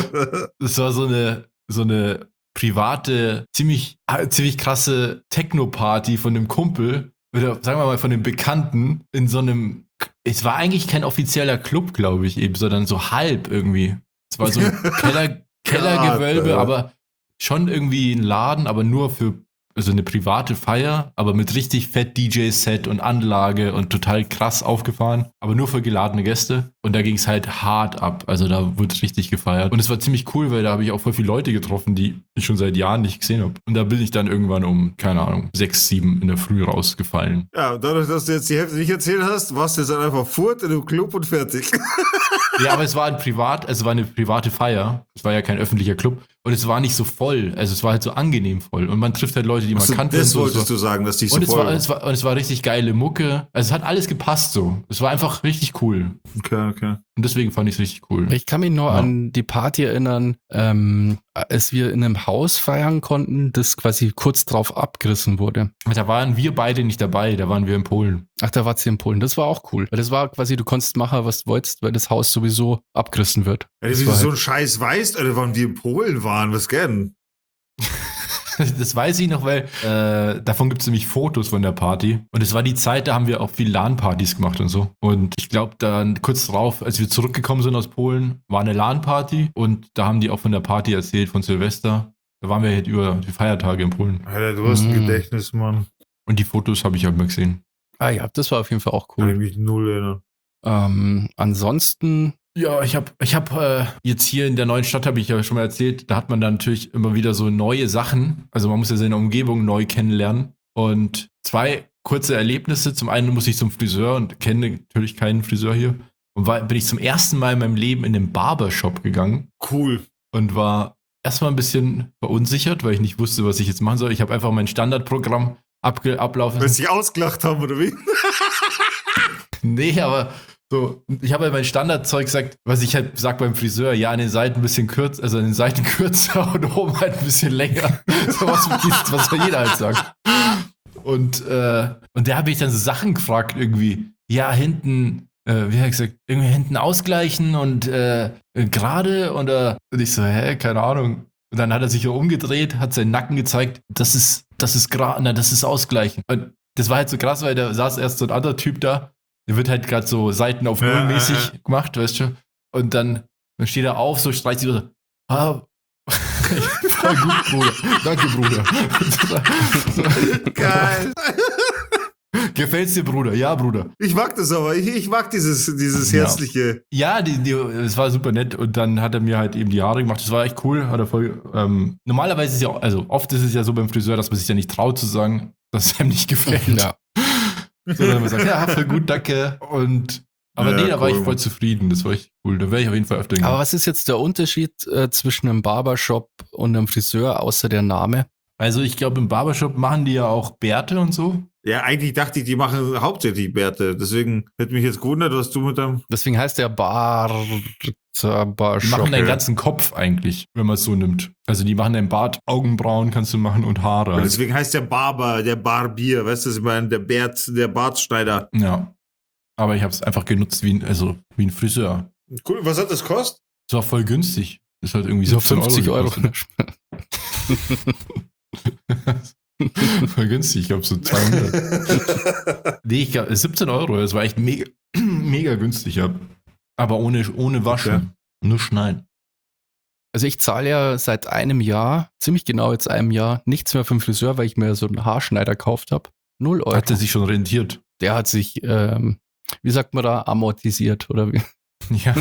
Das war so eine, so eine private, ziemlich, ziemlich krasse Techno-Party von einem Kumpel, oder sagen wir mal von einem Bekannten, in so einem, es war eigentlich kein offizieller Club, glaube ich, eben, sondern so halb irgendwie. Es war so ein Keller, Kellergewölbe, Alter. aber schon irgendwie ein Laden, aber nur für also eine private Feier, aber mit richtig fett D J-Set und Anlage und total krass aufgefahren, aber nur für geladene Gäste. Und da ging es halt hart ab. Also da wurde richtig gefeiert. Und es war ziemlich cool, weil da habe ich auch voll viele Leute getroffen, die ich schon seit Jahren nicht gesehen habe. Und da bin ich dann irgendwann um, keine Ahnung, sechs, sieben in der Früh rausgefallen. Ja, und dadurch, dass du jetzt die Hälfte nicht erzählt hast, warst du jetzt dann einfach furt in dem Club und fertig. Ja, aber es war ein Privat, also es war eine private Feier. Es war ja kein öffentlicher Club. Und es war nicht so voll. Also es war halt so angenehm voll. Und man trifft halt Leute, die man Also, kannte. das und so. wolltest so. du sagen, dass die so Und es, voll war, es, war, und es war richtig geile Mucke. Also es hat alles gepasst so. Es war einfach richtig cool. Okay, okay. Und deswegen fand ich es richtig cool. Ich kann mich nur Ja. an die Party erinnern, ähm, als wir in einem Haus feiern konnten, das quasi kurz drauf abgerissen wurde. Da waren wir beide nicht dabei, da waren wir in Polen. Ach, da war sie in Polen. Das war auch cool. Weil das war quasi, du konntest machen, was du wolltest, weil das Haus sowieso abgerissen wird. Ja, Das wie war du so halt- einen Scheiß weißt, Alter, wann wir in Polen waren, was gern? Das weiß ich noch, weil äh, davon gibt es nämlich Fotos von der Party. Und es war die Zeit, da haben wir auch viel LAN-Partys gemacht und so. Und ich glaube, dann kurz drauf, als wir zurückgekommen sind aus Polen, war eine LAN-Party. Und da haben die auch von der Party erzählt, von Silvester. Da waren wir halt über die Feiertage in Polen. Alter, du hast ein Mhm. Gedächtnis, Mann. Und die Fotos habe ich halt mal gesehen. Ah ja, das war auf jeden Fall auch Kann ich cool. mich null erinnern. Ähm, ansonsten, Ja, ich habe ich hab, äh, jetzt hier in der neuen Stadt, habe ich ja schon mal erzählt, da hat man dann natürlich immer wieder so neue Sachen. Also man muss ja seine Umgebung neu kennenlernen. Und zwei kurze Erlebnisse. Zum einen muss ich zum Friseur und kenne natürlich keinen Friseur hier. Und war, bin ich zum ersten Mal in meinem Leben in den Barbershop gegangen Cool. und war erstmal ein bisschen verunsichert, weil ich nicht wusste, was ich jetzt machen soll. Ich habe einfach mein Standardprogramm abge ablaufen Weil sie sich ausgelacht haben, oder wie? Nee, aber so, ich habe halt mein Standardzeug gesagt, was ich halt sag beim Friseur, ja, an den Seiten ein bisschen kürzer, also an den Seiten kürzer und oben halt ein bisschen länger. So was, was jeder halt sagt. Und, äh, und der habe ich dann so Sachen gefragt, irgendwie, ja, hinten, äh, wie hat er gesagt, irgendwie hinten ausgleichen und äh, gerade und, äh, und ich so, hä, keine Ahnung. Und dann hat er sich so umgedreht, hat seinen Nacken gezeigt, das ist, das ist gerade, na, das ist ausgleichen. Und das war halt so krass, weil da saß erst so ein anderer Typ da, der wird halt gerade so Seiten auf Null Ja, mäßig ja, ja. gemacht, weißt du? Und dann, dann steht er auf, so streicht sich so, ah, voll gut, Bruder. Danke, Bruder. Geil. Gefällt's dir, Bruder? Ja, Bruder. Ich mag das aber. Ich, ich mag dieses, dieses Ja. herzliche. Ja, die, die, es war super nett und dann hat er mir halt eben die Haare gemacht. Das war echt cool. Hat er voll. Ähm, normalerweise ist ja, auch- also oft ist es ja so beim Friseur, dass man sich ja nicht traut zu sagen, dass es einem nicht gefällt. ja. Sondern man sagt, ja, voll gut, danke. Und aber Ja, nee, da war cool. ich voll zufrieden. Das war echt cool. Da wäre ich auf jeden Fall öfter Aber hingegangen. was ist jetzt der Unterschied äh, zwischen einem Barbershop und einem Friseur, außer der Name? Also ich glaube, im Barbershop machen die ja auch Bärte und so. Ja, eigentlich dachte ich, die machen hauptsächlich Bärte. Deswegen hätte mich jetzt gewundert, was du mit deinem. Deswegen heißt der Bar Die Barbershop. machen deinen ja. ganzen Kopf eigentlich, wenn man es so nimmt. Also die machen deinen Bart, Augenbrauen kannst du machen und Haare. Und deswegen heißt der Barber, der Barbier, weißt du, was ich meine, der Bärt, der Bartschneider. Ja. Aber ich habe es einfach genutzt wie ein, also wie ein Friseur. Cool, was hat das kostet? Das war voll günstig. Das hat irgendwie so siebzehn fünfzig Euro. gekostet. Voll günstig, ich glaube so zweihundert. Nee, ich glaube siebzehn Euro, das war echt mega, mega günstig. Ja. Aber ohne, ohne Waschen. Okay. Nur schneiden. Also ich zahle ja seit einem Jahr, ziemlich genau jetzt einem Jahr, nichts mehr vom Friseur, weil ich mir so einen Haarschneider gekauft habe. Null Euro. Hat er sich schon rentiert. Der hat sich, ähm, wie sagt man da, amortisiert oder wie? Ja.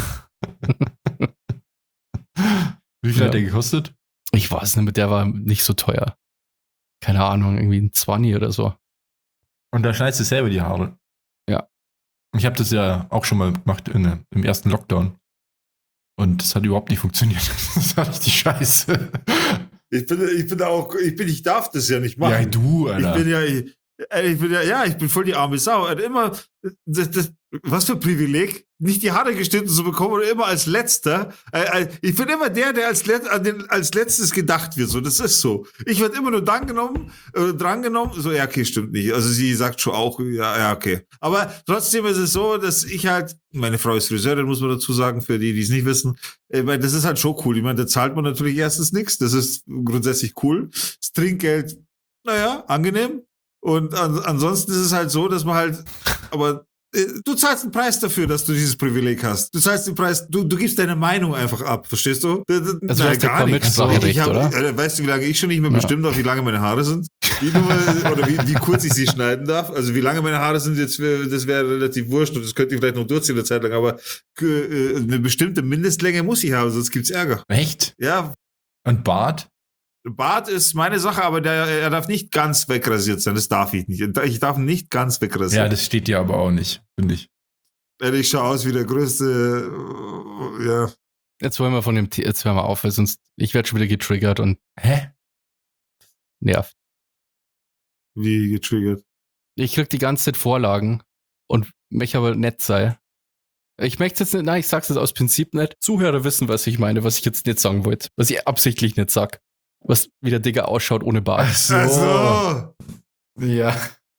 Wie viel Ja. hat der gekostet? Ich weiß nicht, der war nicht so teuer. Keine Ahnung, irgendwie ein zwanzig oder so. Und da schneidest du selber die Haare. Ja. Ich habe das ja auch schon mal gemacht in, der- im ersten Lockdown. Und das hat überhaupt nicht funktioniert. Das war richtig scheiße. Ich bin, ich bin da auch, ich bin, ich darf das ja nicht machen. Ja, du, Alter. Ich bin ja, ich, ich bin ja, ja, ich bin voll die arme Sau. Also immer, das, das, was für ein Privileg, nicht die Haare geschnitten zu bekommen oder immer als Letzter. Äh, äh, Ich bin immer der, der als, Let, an den, als Letztes gedacht wird. So, das ist so. Ich werde immer nur dann genommen, äh, drangenommen. So, ja, okay, stimmt nicht. Also sie sagt schon auch, ja, ja, okay. Aber trotzdem ist es so, dass ich halt, meine Frau ist Friseurin, muss man dazu sagen, für die, die es nicht wissen. Ich meine, das ist halt schon cool. Ich meine, da zahlt man natürlich erstens nichts. Das ist grundsätzlich cool. Das Trinkgeld, naja, angenehm. Und an, ansonsten ist es halt so, dass man halt, aber Du zahlst einen Preis dafür, dass du dieses Privileg hast. Du zahlst den Preis, du, du gibst deine Meinung einfach ab, verstehst du? Also Nein, du hast ja kein Mitspracherecht, oder? Äh, weißt du, wie lange ich schon nicht mehr Ja. bestimmt habe, wie lange meine Haare sind? Wie nur, oder wie, wie kurz ich sie schneiden darf? Also wie lange meine Haare sind, jetzt wär, das wäre relativ wurscht und das könnte ich vielleicht noch durchziehen eine Zeit lang, aber äh, eine bestimmte Mindestlänge muss ich haben, sonst gibt's Ärger. Echt? Ja, Und Bart? Bart ist meine Sache, aber der, er darf nicht ganz wegrasiert sein, das darf ich nicht. Ich darf ihn nicht ganz wegrasieren. Ja, das steht dir aber auch nicht, finde ich. Ich schaue aus wie der größte, äh, ja. Jetzt wollen wir von dem, The- jetzt hören wir auf, weil sonst, ich werde schon wieder getriggert und Hä? nervt. Wie getriggert. Ich krieg die ganze Zeit Vorlagen und möchte aber nett sein. Ich möchte jetzt nicht, nein, ich sag's jetzt aus Prinzip nicht. Zuhörer wissen, was ich meine, was ich jetzt nicht sagen wollte. Was ich absichtlich nicht sag. Was wie der Digger ausschaut ohne Bart. so. Also, Ja.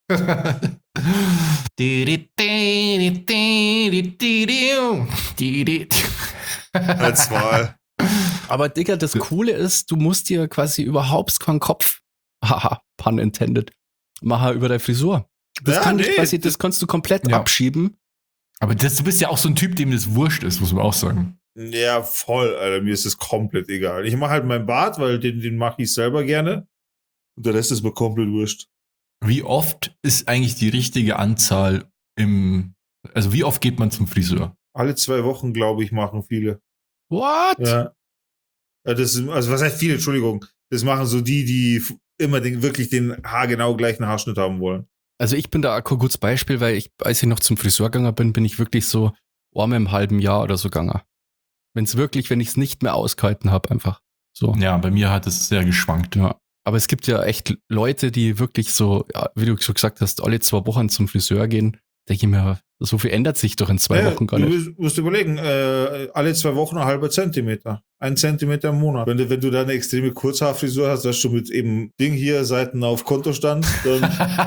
als Wahl. Aber Digga, das Coole ist, du musst dir quasi überhaupt keinen Kopf, haha, pun intended, machen über deine Frisur. Das Ja, kann ich nee, quasi, das kannst du komplett Ja. abschieben. Aber das, du bist ja auch so ein Typ, dem das wurscht ist, muss man auch sagen. Ja, voll, Alter. Mir ist es komplett egal. Ich mache halt meinen Bart, weil den, den mache ich selber gerne. Und der Rest ist mir komplett wurscht. Wie oft ist eigentlich die richtige Anzahl im, also wie oft geht man zum Friseur? Alle zwei Wochen, glaube ich, machen viele. What? Ja. Ja, das ist, also was heißt viele, Entschuldigung. Das machen so die, die f- immer den, wirklich den haargenau gleichen Haarschnitt haben wollen. Also ich bin da auch kein gutes Beispiel, weil ich, als ich noch zum Friseur gegangen bin, bin ich wirklich so arm im halben Jahr oder so gegangen. Wenn es wirklich, wenn ich es nicht mehr ausgehalten habe, einfach so. Ja, bei mir hat es sehr geschwankt. Ja. Aber es gibt ja echt Leute, die wirklich so, ja, wie du schon gesagt hast, alle zwei Wochen zum Friseur gehen. Denke ich mir, so viel ändert sich doch in zwei Ja, Wochen gar du nicht. musst- musst überlegen, äh, alle zwei Wochen ein halber Zentimeter. Ein Zentimeter im Monat. Wenn du, wenn du da eine extreme Kurzhaarfrisur hast, dass du mit eben Ding hier, Seiten auf Kontostand, dann,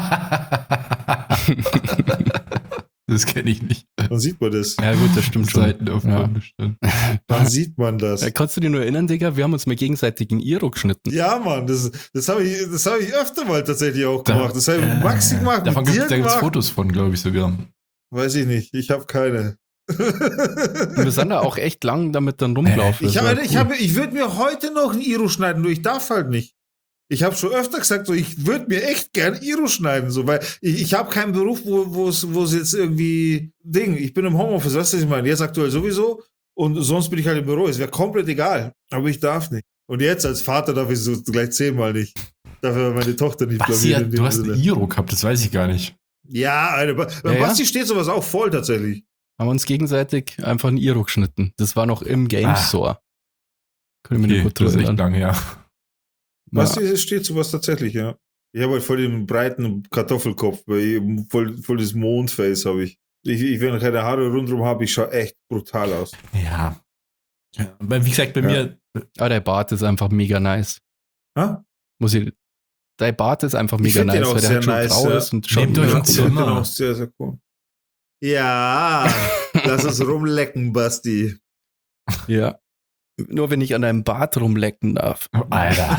Das kenne ich nicht. dann sieht man das. Ja gut, das stimmt schon. Seiten auf Ja. Kontostand. Dann sieht man das. Ja, kannst du dir nur erinnern, Digga? Wir haben uns mal gegenseitig in Iro geschnitten. Ja, Mann, das, das habe ich, das hab ich öfter mal tatsächlich auch Da- gemacht. Das habe ich Maxi gemacht, Davon mit gibt dir es gemacht. Fotos von, glaube ich sogar. Weiß ich nicht, ich habe keine. Und wir sind da auch echt lang damit dann rumgelaufen. Ich, Das hab, war ich, cool. hab, ich würde mir heute noch ein Iro schneiden, nur ich darf halt nicht. Ich habe schon öfter gesagt, so, ich würde mir echt gern Iro schneiden, so, weil ich, ich habe keinen Beruf, wo wo es wo es jetzt irgendwie Ding. Ich bin im Homeoffice, weißt du, was ich meine? Jetzt aktuell sowieso und sonst bin ich halt im Büro. Es wäre komplett egal, aber ich darf nicht. Und jetzt als Vater darf ich so gleich zehnmal nicht. Dafür meine Tochter nicht Basti, blamieren. in dem du hast Sinne. ein Iro gehabt, das weiß ich gar nicht. Ja, Alter, bei bei Ja, ja. Basti steht sowas auch voll tatsächlich. Haben wir uns gegenseitig einfach ein Iro geschnitten. Das war noch im Game Ah. Store. Können wir mich Okay, nicht gut das ist dran echt erinnern. lange, ja. Basti, Ja. es steht sowas tatsächlich, ja. Ich habe halt voll den breiten Kartoffelkopf, weil ich voll, voll das Mondface habe ich. Ich, ich. Wenn ich keine Haare rundherum habe, ich schaue echt brutal aus. Ja. ja. Aber wie gesagt, bei Ja. mir, Aber der Bart ist einfach mega nice. Ha? Muss ich. Dein Bart ist einfach Ich mega find den nice, auch weil der sehr halt schon nice, grau ja. ist und schaut Nehmt euch mega ein gut Ich aus. Zimmer. finde den auch sehr, sehr cool. Ja, lass uns rumlecken, Basti. Ja. Nur wenn ich an deinem Bart rumlecken darf. oh, Alter,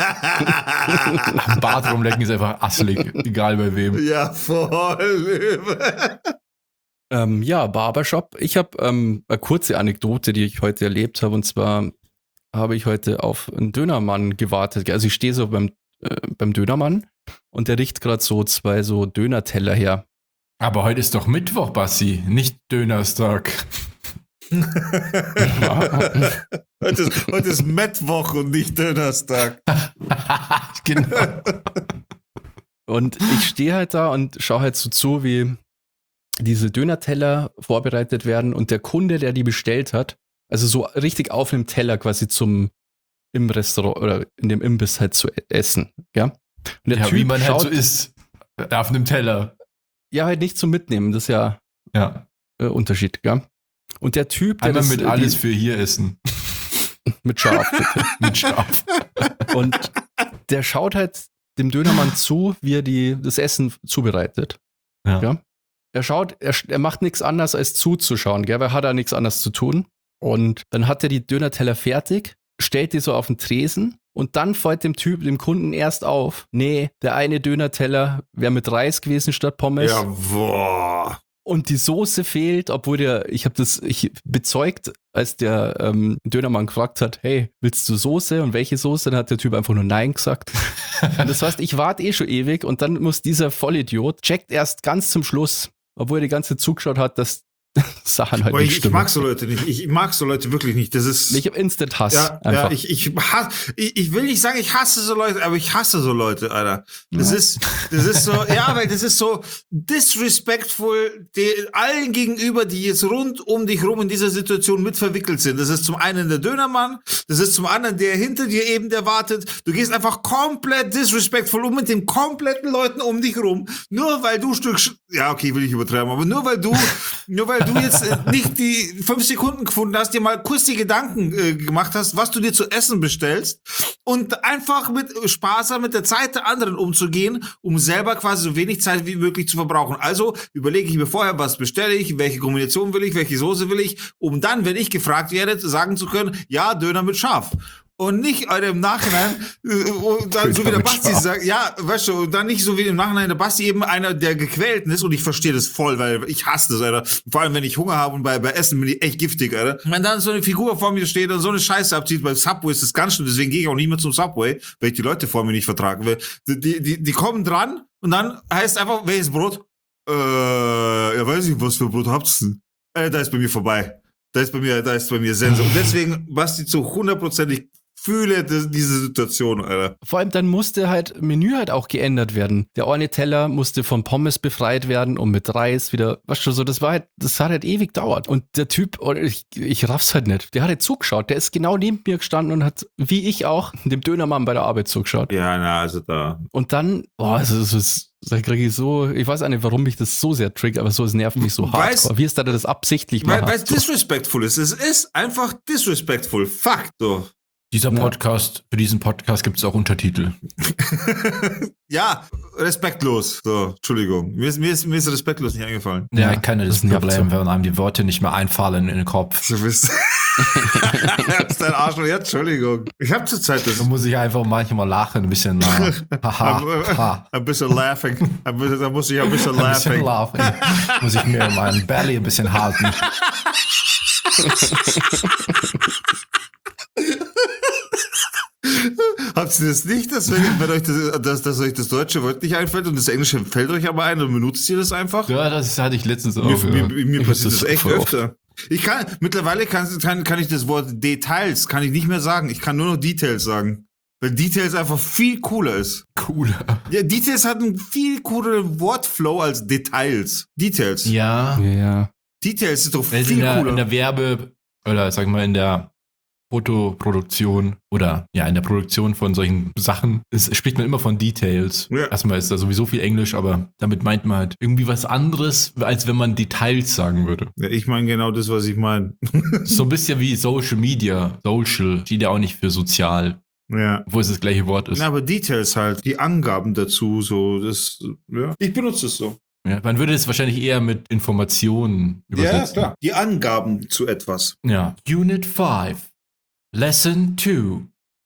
am Bart rumlecken ist einfach asselig, egal bei wem. Ja, voll. Ähm, ja, Barbershop. Ich habe ähm, eine kurze Anekdote, die ich heute erlebt habe. Und zwar habe ich heute auf einen Dönermann gewartet. Also ich stehe so beim, äh, beim Dönermann und der riecht gerade so zwei so Dönerteller her. Aber heute ist doch Mittwoch, Basti, nicht Dönerstag. heute, ist, heute ist Mittwoch und nicht Donnerstag. Genau. Und ich stehe halt da und schaue halt so zu, wie diese Dönerteller vorbereitet werden und der Kunde, der die bestellt hat, also so richtig auf dem Teller quasi zum im Restaurant oder in dem Imbiss halt zu essen, ja. Und der Ja, Typ wie man schaut, halt so isst. Auf einem Teller. ja, halt nicht zum Mitnehmen, das ist ja Ja. äh, Unterschied, ja. Und der Typ, der Einmal das, mit äh, alles die, für hier essen. mit Schaf, bitte. Mit Schaf. Und der schaut halt dem Dönermann zu, wie er die, das Essen zubereitet. Ja. Ja. Er schaut, er, er macht nichts anderes als zuzuschauen, gell, weil hat er nichts anderes zu tun. Und dann hat er die Dönerteller fertig, stellt die so auf den Tresen und dann fällt dem Typ, dem Kunden erst auf, nee, der eine Dönerteller wäre mit Reis gewesen statt Pommes. Ja, boah. Und die Soße fehlt, obwohl der, ich habe das ich bezeugt, als der ähm, Dönermann gefragt hat, hey, willst du Soße und welche Soße? Dann hat der Typ einfach nur Nein gesagt. Und das heißt, ich warte eh schon ewig und dann muss dieser Vollidiot, checkt erst ganz zum Schluss, obwohl er die ganze Zeit zugeschaut hat, dass Sachen halt Aber nicht ich, ich stimmen. mag so Leute nicht. Ich mag so Leute wirklich nicht. Das ist. Ich habe Instant-Hass. Ja, einfach. ja, ich, ich, hasse, ich, ich will nicht sagen, ich hasse so Leute, aber ich hasse so Leute, Alter. Das Ja. ist, das ist so, ja, weil das ist so disrespectful den, allen gegenüber, die jetzt rund um dich rum in dieser Situation mit verwickelt sind. Das ist zum einen der Dönermann, das ist zum anderen der hinter dir eben, der wartet. Du gehst einfach komplett disrespectful um mit den kompletten Leuten um dich rum. Nur weil du Stück, Sch- ja, okay, will ich übertreiben, aber nur weil du, nur weil du jetzt äh, nicht die fünf Sekunden gefunden hast, dir mal kurz die Gedanken äh, gemacht hast, was du dir zu essen bestellst und einfach mit sparsam mit der Zeit der anderen umzugehen, um selber quasi so wenig Zeit wie möglich zu verbrauchen. Also überlege ich mir vorher, was bestelle ich, welche Kombination will ich, welche Soße will ich, um dann, wenn ich gefragt werde, sagen zu können, ja, Döner mit Schaf. Und nicht Alter, im Nachhinein, äh, und dann so wie der Basti sagt, ja, weißt du, und dann nicht so wie im Nachhinein der Basti eben einer, der gequälten ist, und ich verstehe das voll, weil ich hasse das, Alter. Vor allem, wenn ich Hunger habe und bei, bei Essen bin ich echt giftig, Alter. Wenn dann so eine Figur vor mir steht und so eine Scheiße abzieht, bei Subway ist das ganz schlimm, deswegen gehe ich auch nicht mehr zum Subway, weil ich die Leute vor mir nicht vertragen will. Die, die, die, die kommen dran und dann heißt einfach, welches Brot? Äh, ja, weiß ich, was für Brot habt ihr denn? Äh, da ist bei mir vorbei. Da ist bei mir, da ist bei mir Sense. Und deswegen, Basti, zu hundertprozentig fühle das, diese Situation, Alter. Vor allem dann musste halt Menü halt auch geändert werden. Der eine Teller musste von Pommes befreit werden und mit Reis wieder, weißt du, so, das war halt, das hat halt ewig gedauert. Und der Typ, oder ich, ich raff's halt nicht, der hat halt zugeschaut, der ist genau neben mir gestanden und hat, wie ich auch, dem Dönermann bei der Arbeit zugeschaut. Ja, na, also da. Und dann, boah, also das ist, da kriege ich so, ich weiß auch nicht, warum mich das so sehr triggert, aber so, es nervt mich so Weiß- hardcore. Wie ist da das absichtlich Weil macht? es disrespectful ist. Es ist einfach disrespectful. Fakt, so. Dieser Ja. Podcast, für diesen Podcast gibt es auch Untertitel. Ja, respektlos. So, Entschuldigung. Mir ist, mir ist, mir ist respektlos nicht eingefallen. Ja, Ja, ich kenne das das nervt Problem, so. wenn einem die Worte nicht mehr einfallen in den Kopf. Du bist. Jetzt dein Arschloch. Ja, Entschuldigung. Ich hab zur Zeit das. Da muss ich einfach manchmal lachen, ein bisschen lachen. Haha, ha. Ein bisschen laughing. Ein bisschen, da muss ich ein bisschen Ein bisschen laughing. laughing. Muss ich mir meinen Belly ein bisschen halten. Habt ihr das nicht, dass, wenn, wenn euch das, dass, dass euch das deutsche Wort nicht einfällt und das englische fällt euch aber ein und benutzt ihr das einfach? Ja, das hatte ich letztens auch. Mir, ja. mir, mir Ich passiert weiß das das echt voll oft. öfter. Ich kann, mittlerweile kann, kann, kann ich das Wort Details, kann ich nicht mehr sagen. Ich kann nur noch Details sagen. Weil Details einfach viel cooler ist. Cool. Ja, Details hat einen viel cooleren Wortflow als Details. Details. Ja. Ja, ja. Details ist doch Weil viel in der, cooler. in der Werbe- oder sag mal in der Fotoproduktion oder ja, in der Produktion von solchen Sachen ist, spricht man immer von Details. Ja. Erstmal ist da sowieso viel Englisch, aber damit meint man halt irgendwie was anderes, als wenn man Details sagen würde. Ja, ich meine genau das, was ich meine. So ein bisschen wie Social Media. Social steht ja auch nicht für sozial, Ja. obwohl es das gleiche Wort ist. Na, aber Details halt, die Angaben dazu, so, das, ja. Ich benutze es so. Ja, man würde es wahrscheinlich eher mit Informationen übersetzen. Die Angaben zu etwas. Ja. Unit five. Lesson two.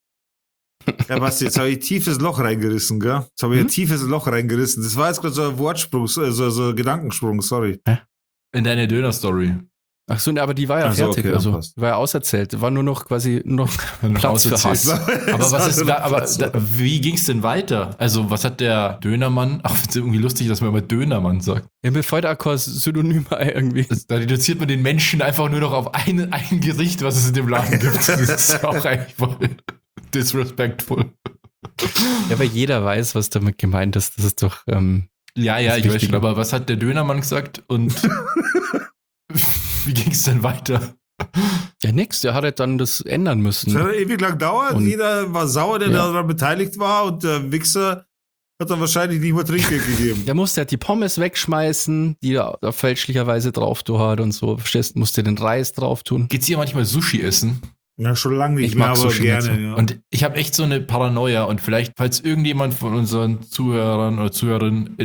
Ja, was, jetzt habe ich tiefes Loch reingerissen, gell? Jetzt habe ich Hm? ein tiefes Loch reingerissen. Das war jetzt gerade so ein Wortsprung, so, so, so Gedankensprung, sorry. In deine Döner-Story. Ach so, ne, aber die war ja Ach so, fertig, okay, dann also passt. war ja auserzählt, war nur noch quasi noch Wenn du Platz für auserzählst. Hass. Aber was ist da, aber Platz. da, wie ging's denn weiter? Also, was hat der Dönermann? Ach, ist irgendwie lustig, dass man immer Dönermann sagt. Ja, mir fällt auch kein Synonym ein irgendwie. Das, da reduziert man den Menschen einfach nur noch auf ein, ein Gericht, was es in dem Laden gibt. Das ist ja auch eigentlich voll disrespectful. Ja, weil jeder weiß, was damit gemeint ist. Das ist doch, ähm, Ja, ja, Das ist ich weiß wichtig. schon, aber was hat der Dönermann gesagt und wie ging's denn weiter? ja nix, der hat halt dann das ändern Das müssen. hat ewig lang gedauert. Und- Jeder war sauer, der Ja. daran beteiligt war, und der Wichser hat dann wahrscheinlich nicht mehr Trinkgeld gegeben. Der musste halt die Pommes wegschmeißen, die er da fälschlicherweise drauf tun hat und so. Verstehst? Musste den Reis drauf tun. Geht's hier manchmal Sushi essen? Ja, schon lange nicht Ich mehr, mag aber Sushi nicht gerne, so. ja. Und ich habe echt so eine Paranoia und vielleicht, falls irgendjemand von unseren Zuhörern oder Zuhörerinnen in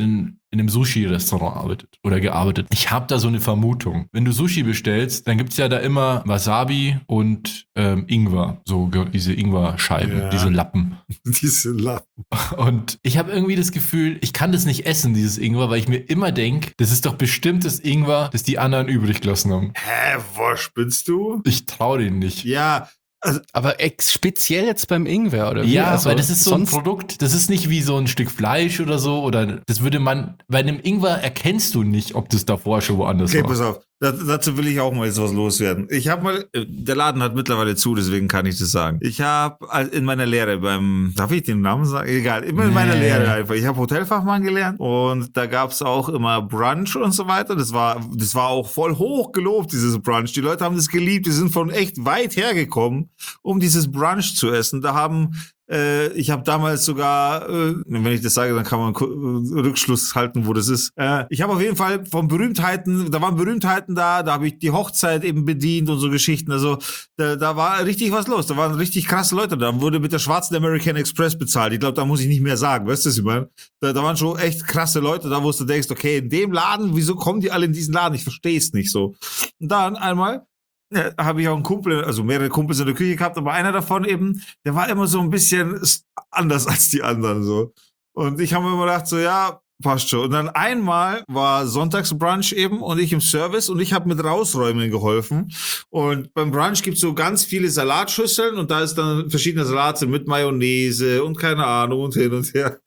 in einem Sushi-Restaurant arbeitet oder gearbeitet. Ich habe da so eine Vermutung. Wenn du Sushi bestellst, dann gibt's ja da immer Wasabi und ähm, Ingwer. So ge- diese Ingwer-Scheiben, Ja. diese Lappen. Diese Lappen. Und ich habe irgendwie das Gefühl, ich kann das nicht essen, dieses Ingwer, weil ich mir immer denke, das ist doch bestimmt das Ingwer, das die anderen übrig gelassen haben. Hä, wo spinnst du? Ich traue denen nicht. Ja, Aber ex speziell jetzt beim Ingwer, oder wie? Ja, Also weil das ist so ein sonst- Produkt, das ist nicht wie so ein Stück Fleisch oder so, oder das würde man, bei einem Ingwer erkennst du nicht, ob das davor schon woanders okay, war. pass auf. Da, dazu will ich auch mal jetzt was loswerden. Ich habe mal, äh, der Laden hat mittlerweile zu, deswegen kann ich das sagen. Ich habe in meiner Lehre beim, darf ich den Namen sagen? Egal, immer in meiner Nee. Lehre einfach. Ich habe Hotelfachmann gelernt und da gab's auch immer Brunch und so weiter. Das war, das war auch voll hoch gelobt, dieses Brunch. Die Leute haben das geliebt. Die sind von echt weit hergekommen, um dieses Brunch zu essen. Da haben Äh, ich habe damals sogar, äh, wenn ich das sage, dann kann man einen Rückschluss halten, wo das ist. Äh, ich habe auf jeden Fall von Berühmtheiten, da waren Berühmtheiten da, da habe ich die Hochzeit eben bedient und so Geschichten. Also da, da war richtig was los. Da waren richtig krasse Leute. Da wurde mit der schwarzen American Express bezahlt. Ich glaube, da muss ich nicht mehr sagen. Weißt du, was ich meine? Da, da waren schon echt krasse Leute da, wo du denkst, okay, in dem Laden, wieso kommen die alle in diesen Laden? Ich verstehe es nicht so. Und dann einmal ja, habe ich auch einen Kumpel, also mehrere Kumpels in der Küche gehabt, aber einer davon eben, der war immer so ein bisschen anders als die anderen so. Und ich habe mir immer gedacht, so ja, passt schon. Und dann einmal war Sonntagsbrunch eben und ich im Service und ich habe mit rausräumen geholfen. Und beim Brunch gibt's so ganz viele Salatschüsseln und da ist dann verschiedene Salate mit Mayonnaise und keine Ahnung und hin und her.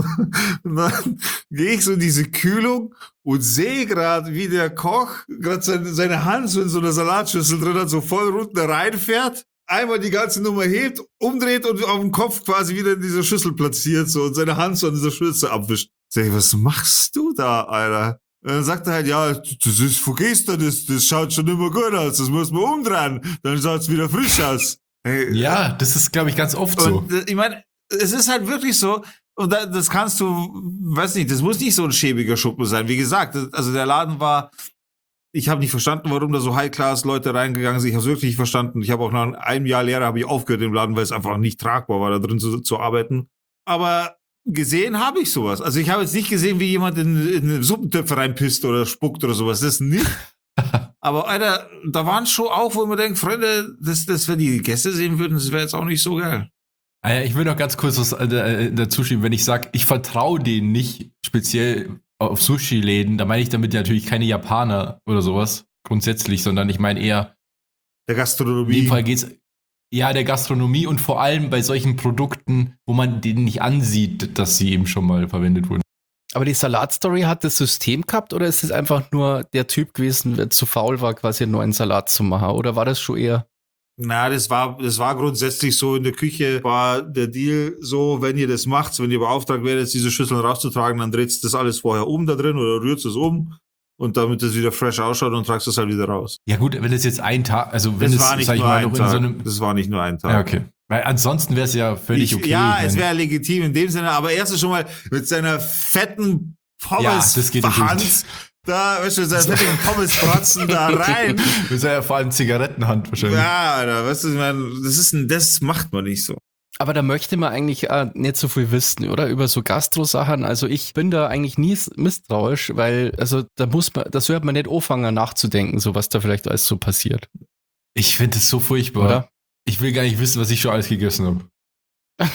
Und dann gehe ich so in diese Kühlung und sehe gerade, wie der Koch gerade seine, seine Hand so in so einer Salatschüssel drin hat, so voll unten reinfährt, einmal die ganze Nummer hebt, umdreht und auf dem Kopf quasi wieder in dieser Schüssel platziert so und seine Hand so an dieser Schüssel abwischt. Sag ich, was machst du da, Alter? Und dann sagt er halt, ja, das ist, vergisst du, das, das schaut schon immer gut aus, das muss man umdrehen, dann schaut's wieder frisch aus. Hey, Ja, das ist, glaube ich, ganz oft so. und, äh, ich meine, es ist halt wirklich so, und da, das kannst du, weiß nicht, das muss nicht so ein schäbiger Schuppen sein. Wie gesagt, das, also der Laden war, ich habe nicht verstanden, warum da so High-Class-Leute reingegangen sind. Ich habe es wirklich nicht verstanden. Ich habe auch nach einem Jahr Lehre habe ich aufgehört im Laden, weil es einfach nicht tragbar war, da drin zu, zu arbeiten. Aber gesehen habe ich sowas. Also ich habe jetzt nicht gesehen, wie jemand in, in eine Suppentöpfe reinpisst oder spuckt oder sowas. Das nicht. Aber Alter, da waren schon auch, wo man denkt, Freunde, das, das, wenn die Gäste sehen würden, das wäre jetzt auch nicht so geil. Ah ja, ich will noch ganz kurz was äh, dazu schieben. Wenn ich sage, ich vertraue denen nicht speziell auf Sushi-Läden, da meine ich damit natürlich keine Japaner oder sowas grundsätzlich, sondern ich meine eher, Der in Gastronomie. dem Fall geht's ja der Gastronomie und vor allem bei solchen Produkten, wo man denen nicht ansieht, dass sie eben schon mal verwendet wurden. Aber die Salatstory hat das System gehabt oder ist es einfach nur der Typ gewesen, der zu faul war, quasi einen neuen Salat zu machen? Oder war das schon eher? Na, das war, das war grundsätzlich so in der Küche, war der Deal so, wenn ihr das macht, wenn ihr beauftragt werdet, diese Schüsseln rauszutragen, dann dreht das alles vorher um da drin oder rührt es um und damit es wieder fresh ausschaut und tragst es halt wieder raus. Ja gut, wenn es jetzt ein Tag, also wenn Das es, war nicht sag ich nur mal, ein noch in Tag. so einem, Das war nicht nur ein Tag. ja okay, weil ansonsten wäre es ja völlig Ich, okay. ja, wenn- es wäre legitim in dem Sinne, aber erst schon mal mit seiner fetten Ja, das geht Pommes-Hand, natürlich. da, weißt du, mit seiner fetten Pommes-Bratzen da rein. Das ist ja vor allem Zigarettenhand wahrscheinlich. Ja, Alter, weißt du, ich meine, das ist ein, das macht man nicht so. Aber da möchte man eigentlich äh, nicht so viel wissen, oder? Über so Gastro-Sachen. Also ich bin da eigentlich nie s- misstrauisch, weil, also da muss man, das hört man nicht anfangen nachzudenken, so was da vielleicht alles so passiert. Ich finde es so furchtbar. Oder? Ich will gar nicht wissen, was ich schon alles gegessen habe.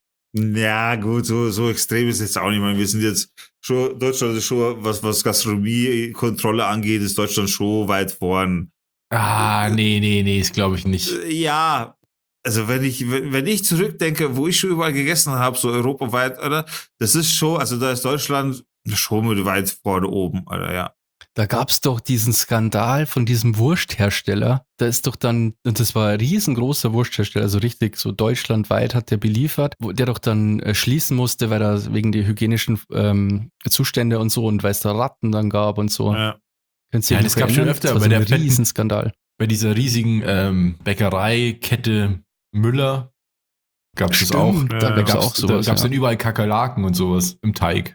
Ja, gut, so, so extrem ist es jetzt auch nicht. Ich meine, wir sind jetzt schon, Deutschland ist schon, was, was Gastronomiekontrolle angeht, ist Deutschland schon weit vorn. Ah, nee, nee, nee, das glaube ich nicht. Äh, Ja, also wenn ich, wenn, wenn ich zurückdenke, wo ich schon überall gegessen habe, so europaweit, oder? Das ist schon, also da ist Deutschland schon mit weit vorne oben, oder ja. Da gab's doch diesen Skandal von diesem Wursthersteller. Da ist doch dann, und das war ein riesengroßer Wursthersteller, also richtig so deutschlandweit hat der beliefert, wo der doch dann äh, schließen musste, weil er wegen die hygienischen ähm, Zustände und so und weil es da Ratten dann gab und so. ja. Könnt ihr Ja, euch das gab schon erinnern? öfter, Das war bei so der ein fetten- Riesenskandal. Bei dieser riesigen ähm, Bäckereikette Müller gab es das Stimmt, auch. da Ja, gab's gab's auch sowas. Da gab es ja. dann überall Kakerlaken und sowas im Teig.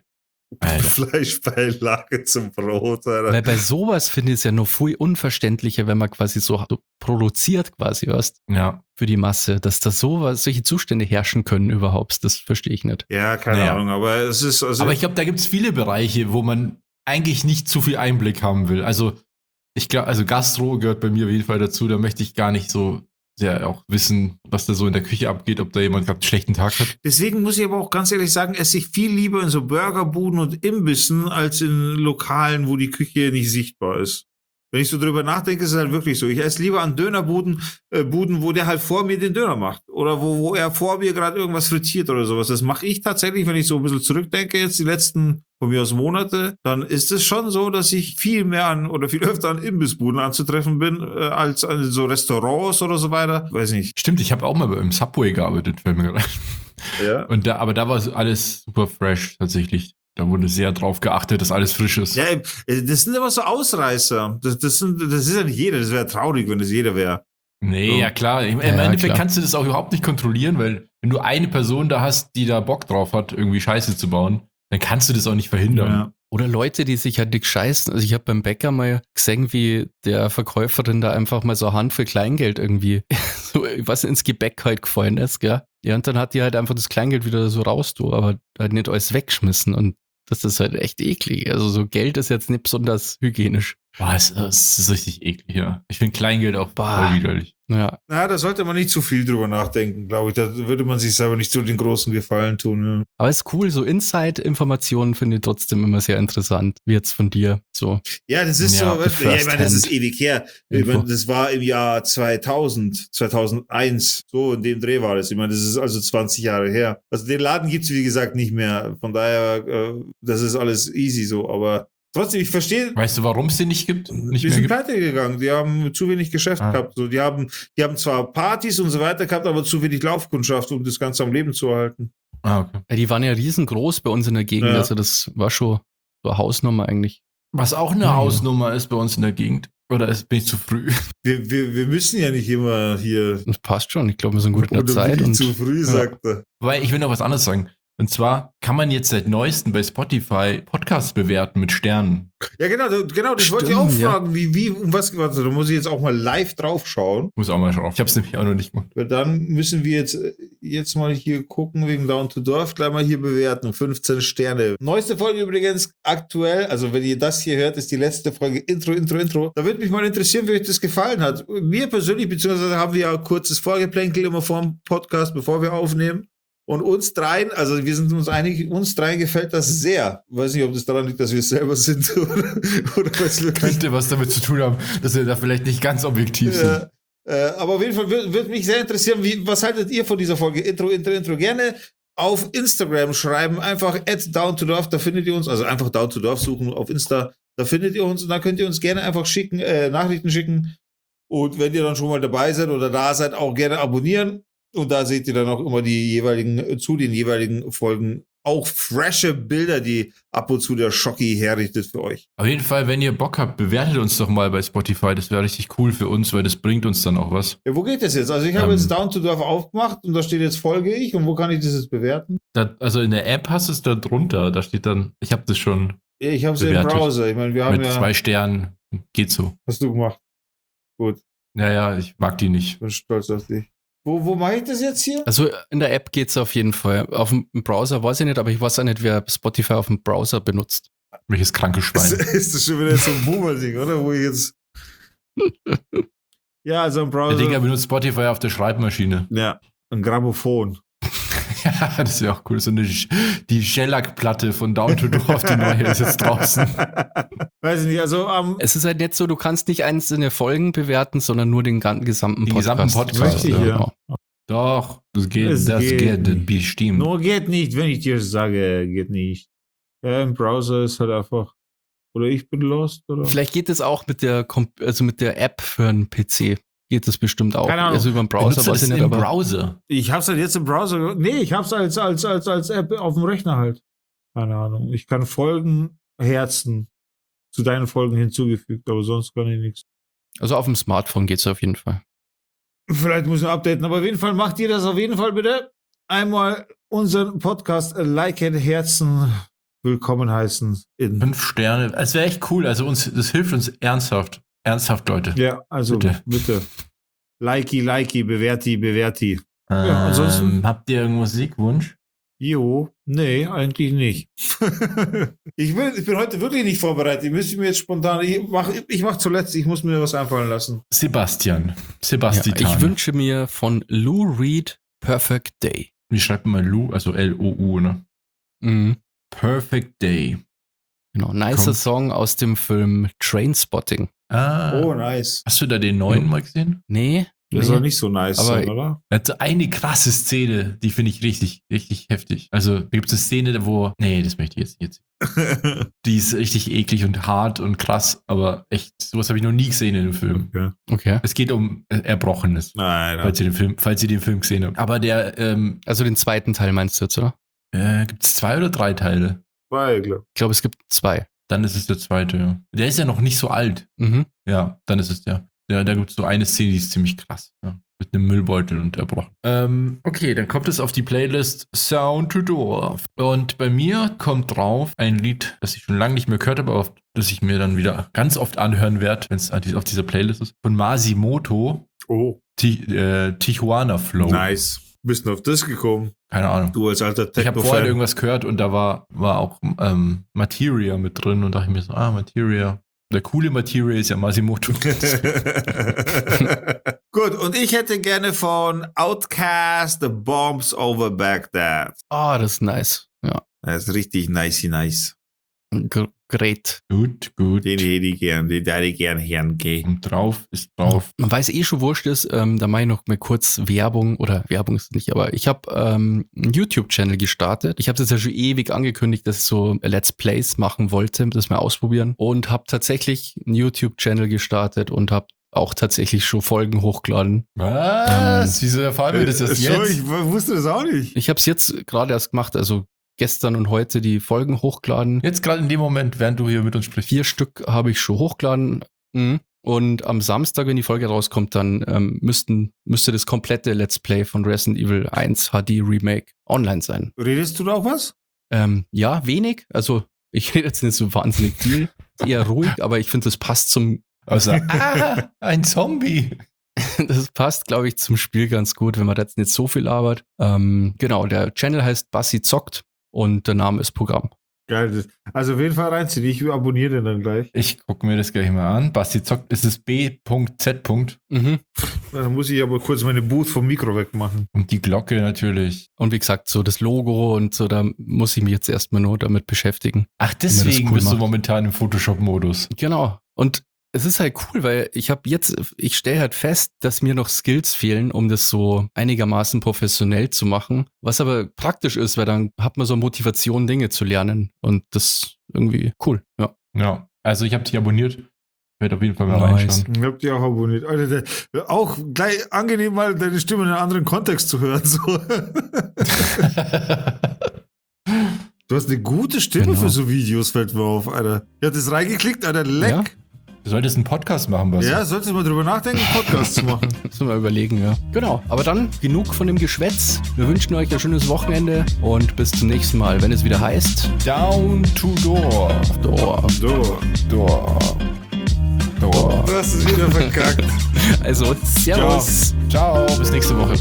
Alter. Fleischbeilage zum Brot, Alter. Weil bei sowas finde ich es ja noch viel unverständlicher, wenn man quasi so produziert quasi, weißt, Ja. für die Masse, dass da sowas, solche Zustände herrschen können überhaupt, das verstehe ich nicht. Ja, keine Naja. Ahnung, aber es ist, also. Aber ich glaube, da gibt es viele Bereiche, wo man eigentlich nicht zu viel Einblick haben will. Also, ich glaube, also Gastro gehört bei mir auf jeden Fall dazu. Da möchte ich gar nicht so sehr auch wissen, was da so in der Küche abgeht, ob da jemand gerade einen schlechten Tag hat. Deswegen muss ich aber auch ganz ehrlich sagen, esse ich viel lieber in so Burgerbuden und Imbissen als in Lokalen, wo die Küche nicht sichtbar ist. Wenn ich so drüber nachdenke, ist es halt wirklich so. Ich esse lieber an Dönerbuden, äh, Buden, wo der halt vor mir den Döner macht. Oder wo, wo er vor mir gerade irgendwas frittiert oder sowas. Das mache ich tatsächlich, wenn ich so ein bisschen zurückdenke, jetzt die letzten, von mir aus Monate, dann ist es schon so, dass ich viel mehr an oder viel öfter an Imbissbuden anzutreffen bin, äh, als an so Restaurants oder so weiter. Weiß nicht. Stimmt, ich habe auch mal beim Subway gearbeitet, fällt mir gerade ein. Ja. Und da, aber da war alles super fresh tatsächlich. Da wurde sehr drauf geachtet, dass alles frisch ist. Ja, das sind immer so Ausreißer. Das, das, sind, das ist ja nicht jeder. Das wäre traurig, wenn das jeder wäre. Nee, So. ja klar. Im, im Ja, Endeffekt klar. kannst du das auch überhaupt nicht kontrollieren, weil wenn du eine Person da hast, die da Bock drauf hat, irgendwie Scheiße zu bauen, dann kannst du das auch nicht verhindern. Ja. Oder Leute, die sich halt nicht scheißen. Also ich habe beim Bäcker mal gesehen, wie der Verkäuferin da einfach mal so eine Handvoll Kleingeld irgendwie so was ins Gebäck halt gefallen ist, gell? Ja, und dann hat die halt einfach das Kleingeld wieder so raus, du, aber halt nicht alles weggeschmissen und das ist halt echt eklig. Also so Geld ist jetzt nicht besonders hygienisch. Boah, es, es ist richtig eklig, ja. Ich finde Kleingeld auch Bah. voll widerlich. Ja, Na, da sollte man nicht zu viel drüber nachdenken, glaube ich. Da würde man sich selber nicht so den großen Gefallen tun. Ja. aber ist cool, so Inside-Informationen finde ich trotzdem immer sehr interessant, wie jetzt von dir, so. Ja, das ist Ja, so, the ja, ich meine, das first ist hand ewig her. Ich Info. meine, das war im Jahr zweitausend, zweitausendeins, so in dem Dreh war das. Ich meine, das ist also zwanzig Jahre her. Also den Laden gibt's wie gesagt, nicht mehr. Von daher, äh, das ist alles easy so, aber trotzdem, ich verstehe, Weißt du, warum es den nicht gibt? Nicht die mehr sind gibt? pleite gegangen. Die haben zu wenig Geschäft Ah. gehabt. So, die haben, die haben zwar Partys und so weiter gehabt, aber zu wenig Laufkundschaft, um das Ganze am Leben zu erhalten. Ah, okay. Ja, die waren ja riesengroß bei uns in der Gegend, Ja. also das war schon so eine Hausnummer eigentlich. Was auch eine Ja. Hausnummer ist bei uns in der Gegend. Oder ist, bin ich zu früh? Wir, wir, wir müssen ja nicht immer hier. Das passt schon, ich glaube, wir sind gut in der Oder Zeit. bin ich Und zu früh, sagt er. Weil ich will noch was anderes sagen. Und zwar kann man jetzt seit neuestem bei Spotify Podcasts bewerten mit Sternen. Ja, genau, da- genau, das wollte ich Stimmt, auch ja. fragen, wie, wie, um was, warte, da muss ich jetzt auch mal live drauf schauen. Muss auch mal schauen. Ich habe es nämlich auch noch nicht gemacht. Weil dann müssen wir jetzt, äh, jetzt mal hier gucken, wegen Down to Dorf, gleich mal hier bewerten. fünfzehn Sterne. Neueste Folge übrigens aktuell, also wenn ihr das hier hört, ist die letzte Folge Intro, Intro, Intro. Da würde mich mal interessieren, wie euch das gefallen hat. Mir persönlich, beziehungsweise haben wir ja ein kurzes Vorgeplänkel immer vor dem Podcast, bevor wir aufnehmen. Und uns dreien, also wir sind uns einig, uns dreien gefällt das sehr. Weiß nicht, ob das daran liegt, dass wir es selber sind oder, oder was wirklich. Könnte was damit zu tun haben, dass wir da vielleicht nicht ganz objektiv sind. Ja, äh, aber auf jeden Fall würde würd mich sehr interessieren, wie, was haltet ihr von dieser Folge? Intro, Intro, Intro. Gerne auf Instagram schreiben, einfach at down to dorf, da findet ihr uns, also einfach down to dorf suchen auf Insta, da findet ihr uns und da könnt ihr uns gerne einfach schicken, äh, Nachrichten schicken. Und wenn ihr dann schon mal dabei seid oder da seid, auch gerne abonnieren. Und da seht ihr dann auch immer die jeweiligen, zu den jeweiligen Folgen auch frische Bilder, die ab und zu der Schocki herrichtet für euch. Auf jeden Fall, wenn ihr Bock habt, bewertet uns doch mal bei Spotify. Das wäre richtig cool für uns, weil das bringt uns dann auch was. Ja, wo geht das jetzt? Also ich habe Ähm. jetzt Down to Dorf aufgemacht und da steht jetzt folge ich und wo kann ich das jetzt bewerten? Da, also in der App hast du es da drunter. Da steht dann, ich habe das schon Ja, ich habe es ja im Bewertet. Browser. Ich meine, wir haben mit ja, zwei Sternen. Geht so. hast du gemacht. Gut, Naja, ich mag die nicht. bin stolz auf dich. Wo, wo mache ich das jetzt hier? also in der App geht's auf jeden Fall. Auf dem Browser weiß ich nicht, aber ich weiß auch nicht, wer Spotify auf dem Browser benutzt. Welches kranke Ist, Schwein. ist das schon wieder so ein Boomer-Ding, oder? Wo ich jetzt. Ja, also im Der Browser. Digga benutzt Spotify auf der Schreibmaschine. Ja, ein Grammophon. Ja, das wäre auch cool. So eine, Sch- die Shellac-Platte von Down to Dorf, die neue ist jetzt draußen. Weiß ich nicht, also am. Es ist halt nicht so, du kannst nicht einzelne Folgen bewerten, sondern nur den ganzen gesamten Den Podcast. gesamten Podcast, Richtig, ja. genau. Doch, das geht, Es das geht geht, nicht. bestimmt. No, geht nicht, wenn ich dir sage, geht nicht. Ja, im Browser ist halt einfach. Oder ich bin lost, oder? Vielleicht geht es auch mit der, Comp- also mit der App für einen P C. Geht das bestimmt auch. Keine Ahnung. Also über den Benutzt Browser du weiß ich das nicht, im aber Browser. Ich hab's halt jetzt im Browser. Nee, ich hab's als, als, als, als App auf dem Rechner halt. Keine Ahnung. Ich kann Folgen, Herzen zu deinen Folgen hinzugefügt, aber sonst kann ich nichts. also auf dem Smartphone geht's auf jeden Fall. Vielleicht muss ich updaten, aber auf jeden Fall macht ihr das auf jeden Fall bitte. Einmal unseren Podcast liken, Herzen, willkommen heißen. In Fünf Sterne. Es wäre echt cool. Also uns, das hilft uns ernsthaft. Ernsthaft, Leute. ja, also bitte. Bitte. bitte. Likey, likey, bewerti, bewerti. Ähm, Ja, ansonsten- habt ihr irgendeinen Musikwunsch? Jo, nee, eigentlich nicht. ich, bin, ich bin heute wirklich nicht vorbereitet. Ich müsste mir jetzt spontan. Ich mach, ich mach zuletzt, ich muss mir was einfallen lassen. Sebastian. Ja, Sebastian. ich wünsche mir von Lou Reed Perfect Day. Wie schreibt man Lou? Also L O U, ne? Mhm. Perfect Day. Genau, nicer Kommt. Song aus dem Film Trainspotting. Ah. Oh, nice. Hast du da den neuen Ja. mal gesehen? Nee, Das nee. soll nicht so nice Aber- sein, oder? Er hat so eine krasse Szene, die finde ich richtig, richtig heftig. Also, da gibt es eine Szene, wo. Nee, das möchte ich jetzt nicht erzählen. Die ist richtig eklig und hart und krass, aber echt, sowas habe ich noch nie gesehen in dem Film. Okay. Okay. Es geht um äh, Erbrochenes, Nein, falls ihr den Film, falls ihr den Film gesehen habt. Aber der, ähm, Also den zweiten Teil meinst du jetzt, oder? äh, gibt es zwei oder drei Teile? zwei, glaub. Ich glaube, es gibt zwei. Dann ist es der zweite, ja. Der ist ja noch nicht so alt. Mhm. Ja, dann ist es der. Ja, da gibt es so eine Szene, die ist ziemlich krass. Ja. Mit einem Müllbeutel und erbrochen. Ähm, okay, dann kommt es auf die Playlist Sound to Door. Und bei mir kommt drauf ein Lied, das ich schon lange nicht mehr gehört habe, aber das ich mir dann wieder ganz oft anhören werde, wenn es auf dieser Playlist ist. Von Masimoto, Oh, Ti äh, Tijuana Flow. nice. Bist du auf das gekommen? Keine Ahnung. Du als alter Ich habe vorher Techno-Fan. irgendwas gehört und da war, war auch ähm, Materia mit drin und dachte ich mir so, ah, Materia. Der coole Materia ist ja Masimoto. Gut, und ich hätte gerne von Outkast The Bombs Over Baghdad. Ah, das ist nice. Ja. Das ist richtig nice, nice. G great. Gut, gut. Den hätte ich gern, den hätte ich gern hergehen. Und drauf ist drauf. Man weiß eh schon, wurscht ist, ähm, da mache ich noch mal kurz Werbung, oder Werbung ist es nicht, aber ich habe ähm, einen YouTube-Channel gestartet. Ich habe das ja schon ewig angekündigt, dass ich so Let's Plays machen wollte, das mal ausprobieren. Und habe tatsächlich einen YouTube-Channel gestartet und habe auch tatsächlich schon Folgen hochgeladen. Was? Wieso erfahren wir das erst Sorry, jetzt? ich wusste das auch nicht. Ich habe es jetzt gerade erst gemacht, also gestern und heute die Folgen hochgeladen. Jetzt gerade in dem Moment, während du hier mit uns sprichst. Vier Stück habe ich schon hochgeladen. Mhm. Und am Samstag, wenn die Folge rauskommt, dann ähm, müssten, müsste das komplette Let's Play von Resident Evil eins H D Remake online sein. Redest du da auch was? Ähm, ja, wenig. Also ich rede jetzt nicht so wahnsinnig viel. Eher ruhig, aber ich finde, das passt zum, Also, ah, ein Zombie. das passt, glaube ich, zum Spiel ganz gut, wenn man da jetzt nicht so viel labert. Ähm, genau, der Channel heißt Bassi zockt und der Name ist Programm. Geil. das- Also auf jeden Fall reinziehen. Ich abonniere den dann gleich. Ich gucke mir das gleich mal an. Basti zockt, ist es B Z. Mhm. Dann muss ich aber kurz meine Boot vom Mikro wegmachen. Und die Glocke natürlich. Und wie gesagt, so das Logo und so, da muss ich mich jetzt erstmal nur damit beschäftigen. Ach, das deswegen cool bist du macht. momentan im Photoshop-Modus. Genau. Und es ist halt cool, weil ich habe jetzt, ich stelle halt fest, dass mir noch Skills fehlen, um das so einigermaßen professionell zu machen. Was aber praktisch ist, weil dann hat man so Motivation, Dinge zu lernen. Und das ist irgendwie cool. Ja. Ja. Also ich habe dich abonniert. Ich werde auf jeden Fall mal Nice. reinschauen. Ich hab die auch abonniert. Alter, der, auch gleich angenehm, mal deine Stimme in einem anderen Kontext zu hören. So. Du hast eine gute Stimme Genau. für so Videos, fällt mir auf, Alter. Ich hab das reingeklickt, Alter, leck. Ja? Du solltest einen Podcast machen, Basti. Ja, solltest du mal drüber nachdenken, einen Podcast zu machen. Müssen wir überlegen, ja. Genau. Aber dann genug von dem Geschwätz. Wir wünschen euch ein schönes Wochenende und bis zum nächsten Mal, wenn es wieder heißt Down to Door. Door. So, Door. Door. du hast es wieder verkackt. Also, Servus. Ciao. Bis nächste Woche.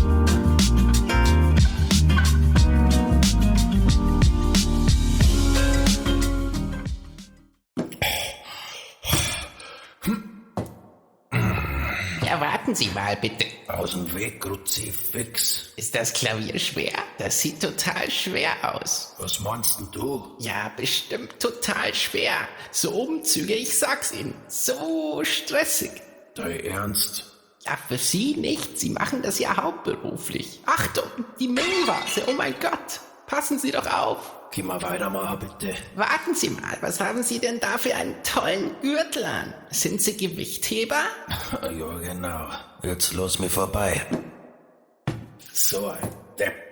Ja, warten Sie mal bitte. Aus dem Weg, Kruzifix. Ist das Klavier schwer? Das sieht total schwer aus. Was meinst denn du? Ja, bestimmt total schwer. So Umzüge, ich sag's Ihnen, so stressig. Dein Ernst? Ja, für Sie nicht. Sie machen das ja hauptberuflich. Achtung, die Müllvase, oh mein Gott. Passen Sie doch auf. Geh mal weiter mal, bitte. Warten Sie mal, was haben Sie denn da für einen tollen Gürtel an? Sind Sie Gewichtheber? Ja, genau. Jetzt los mir vorbei. So ein Depp.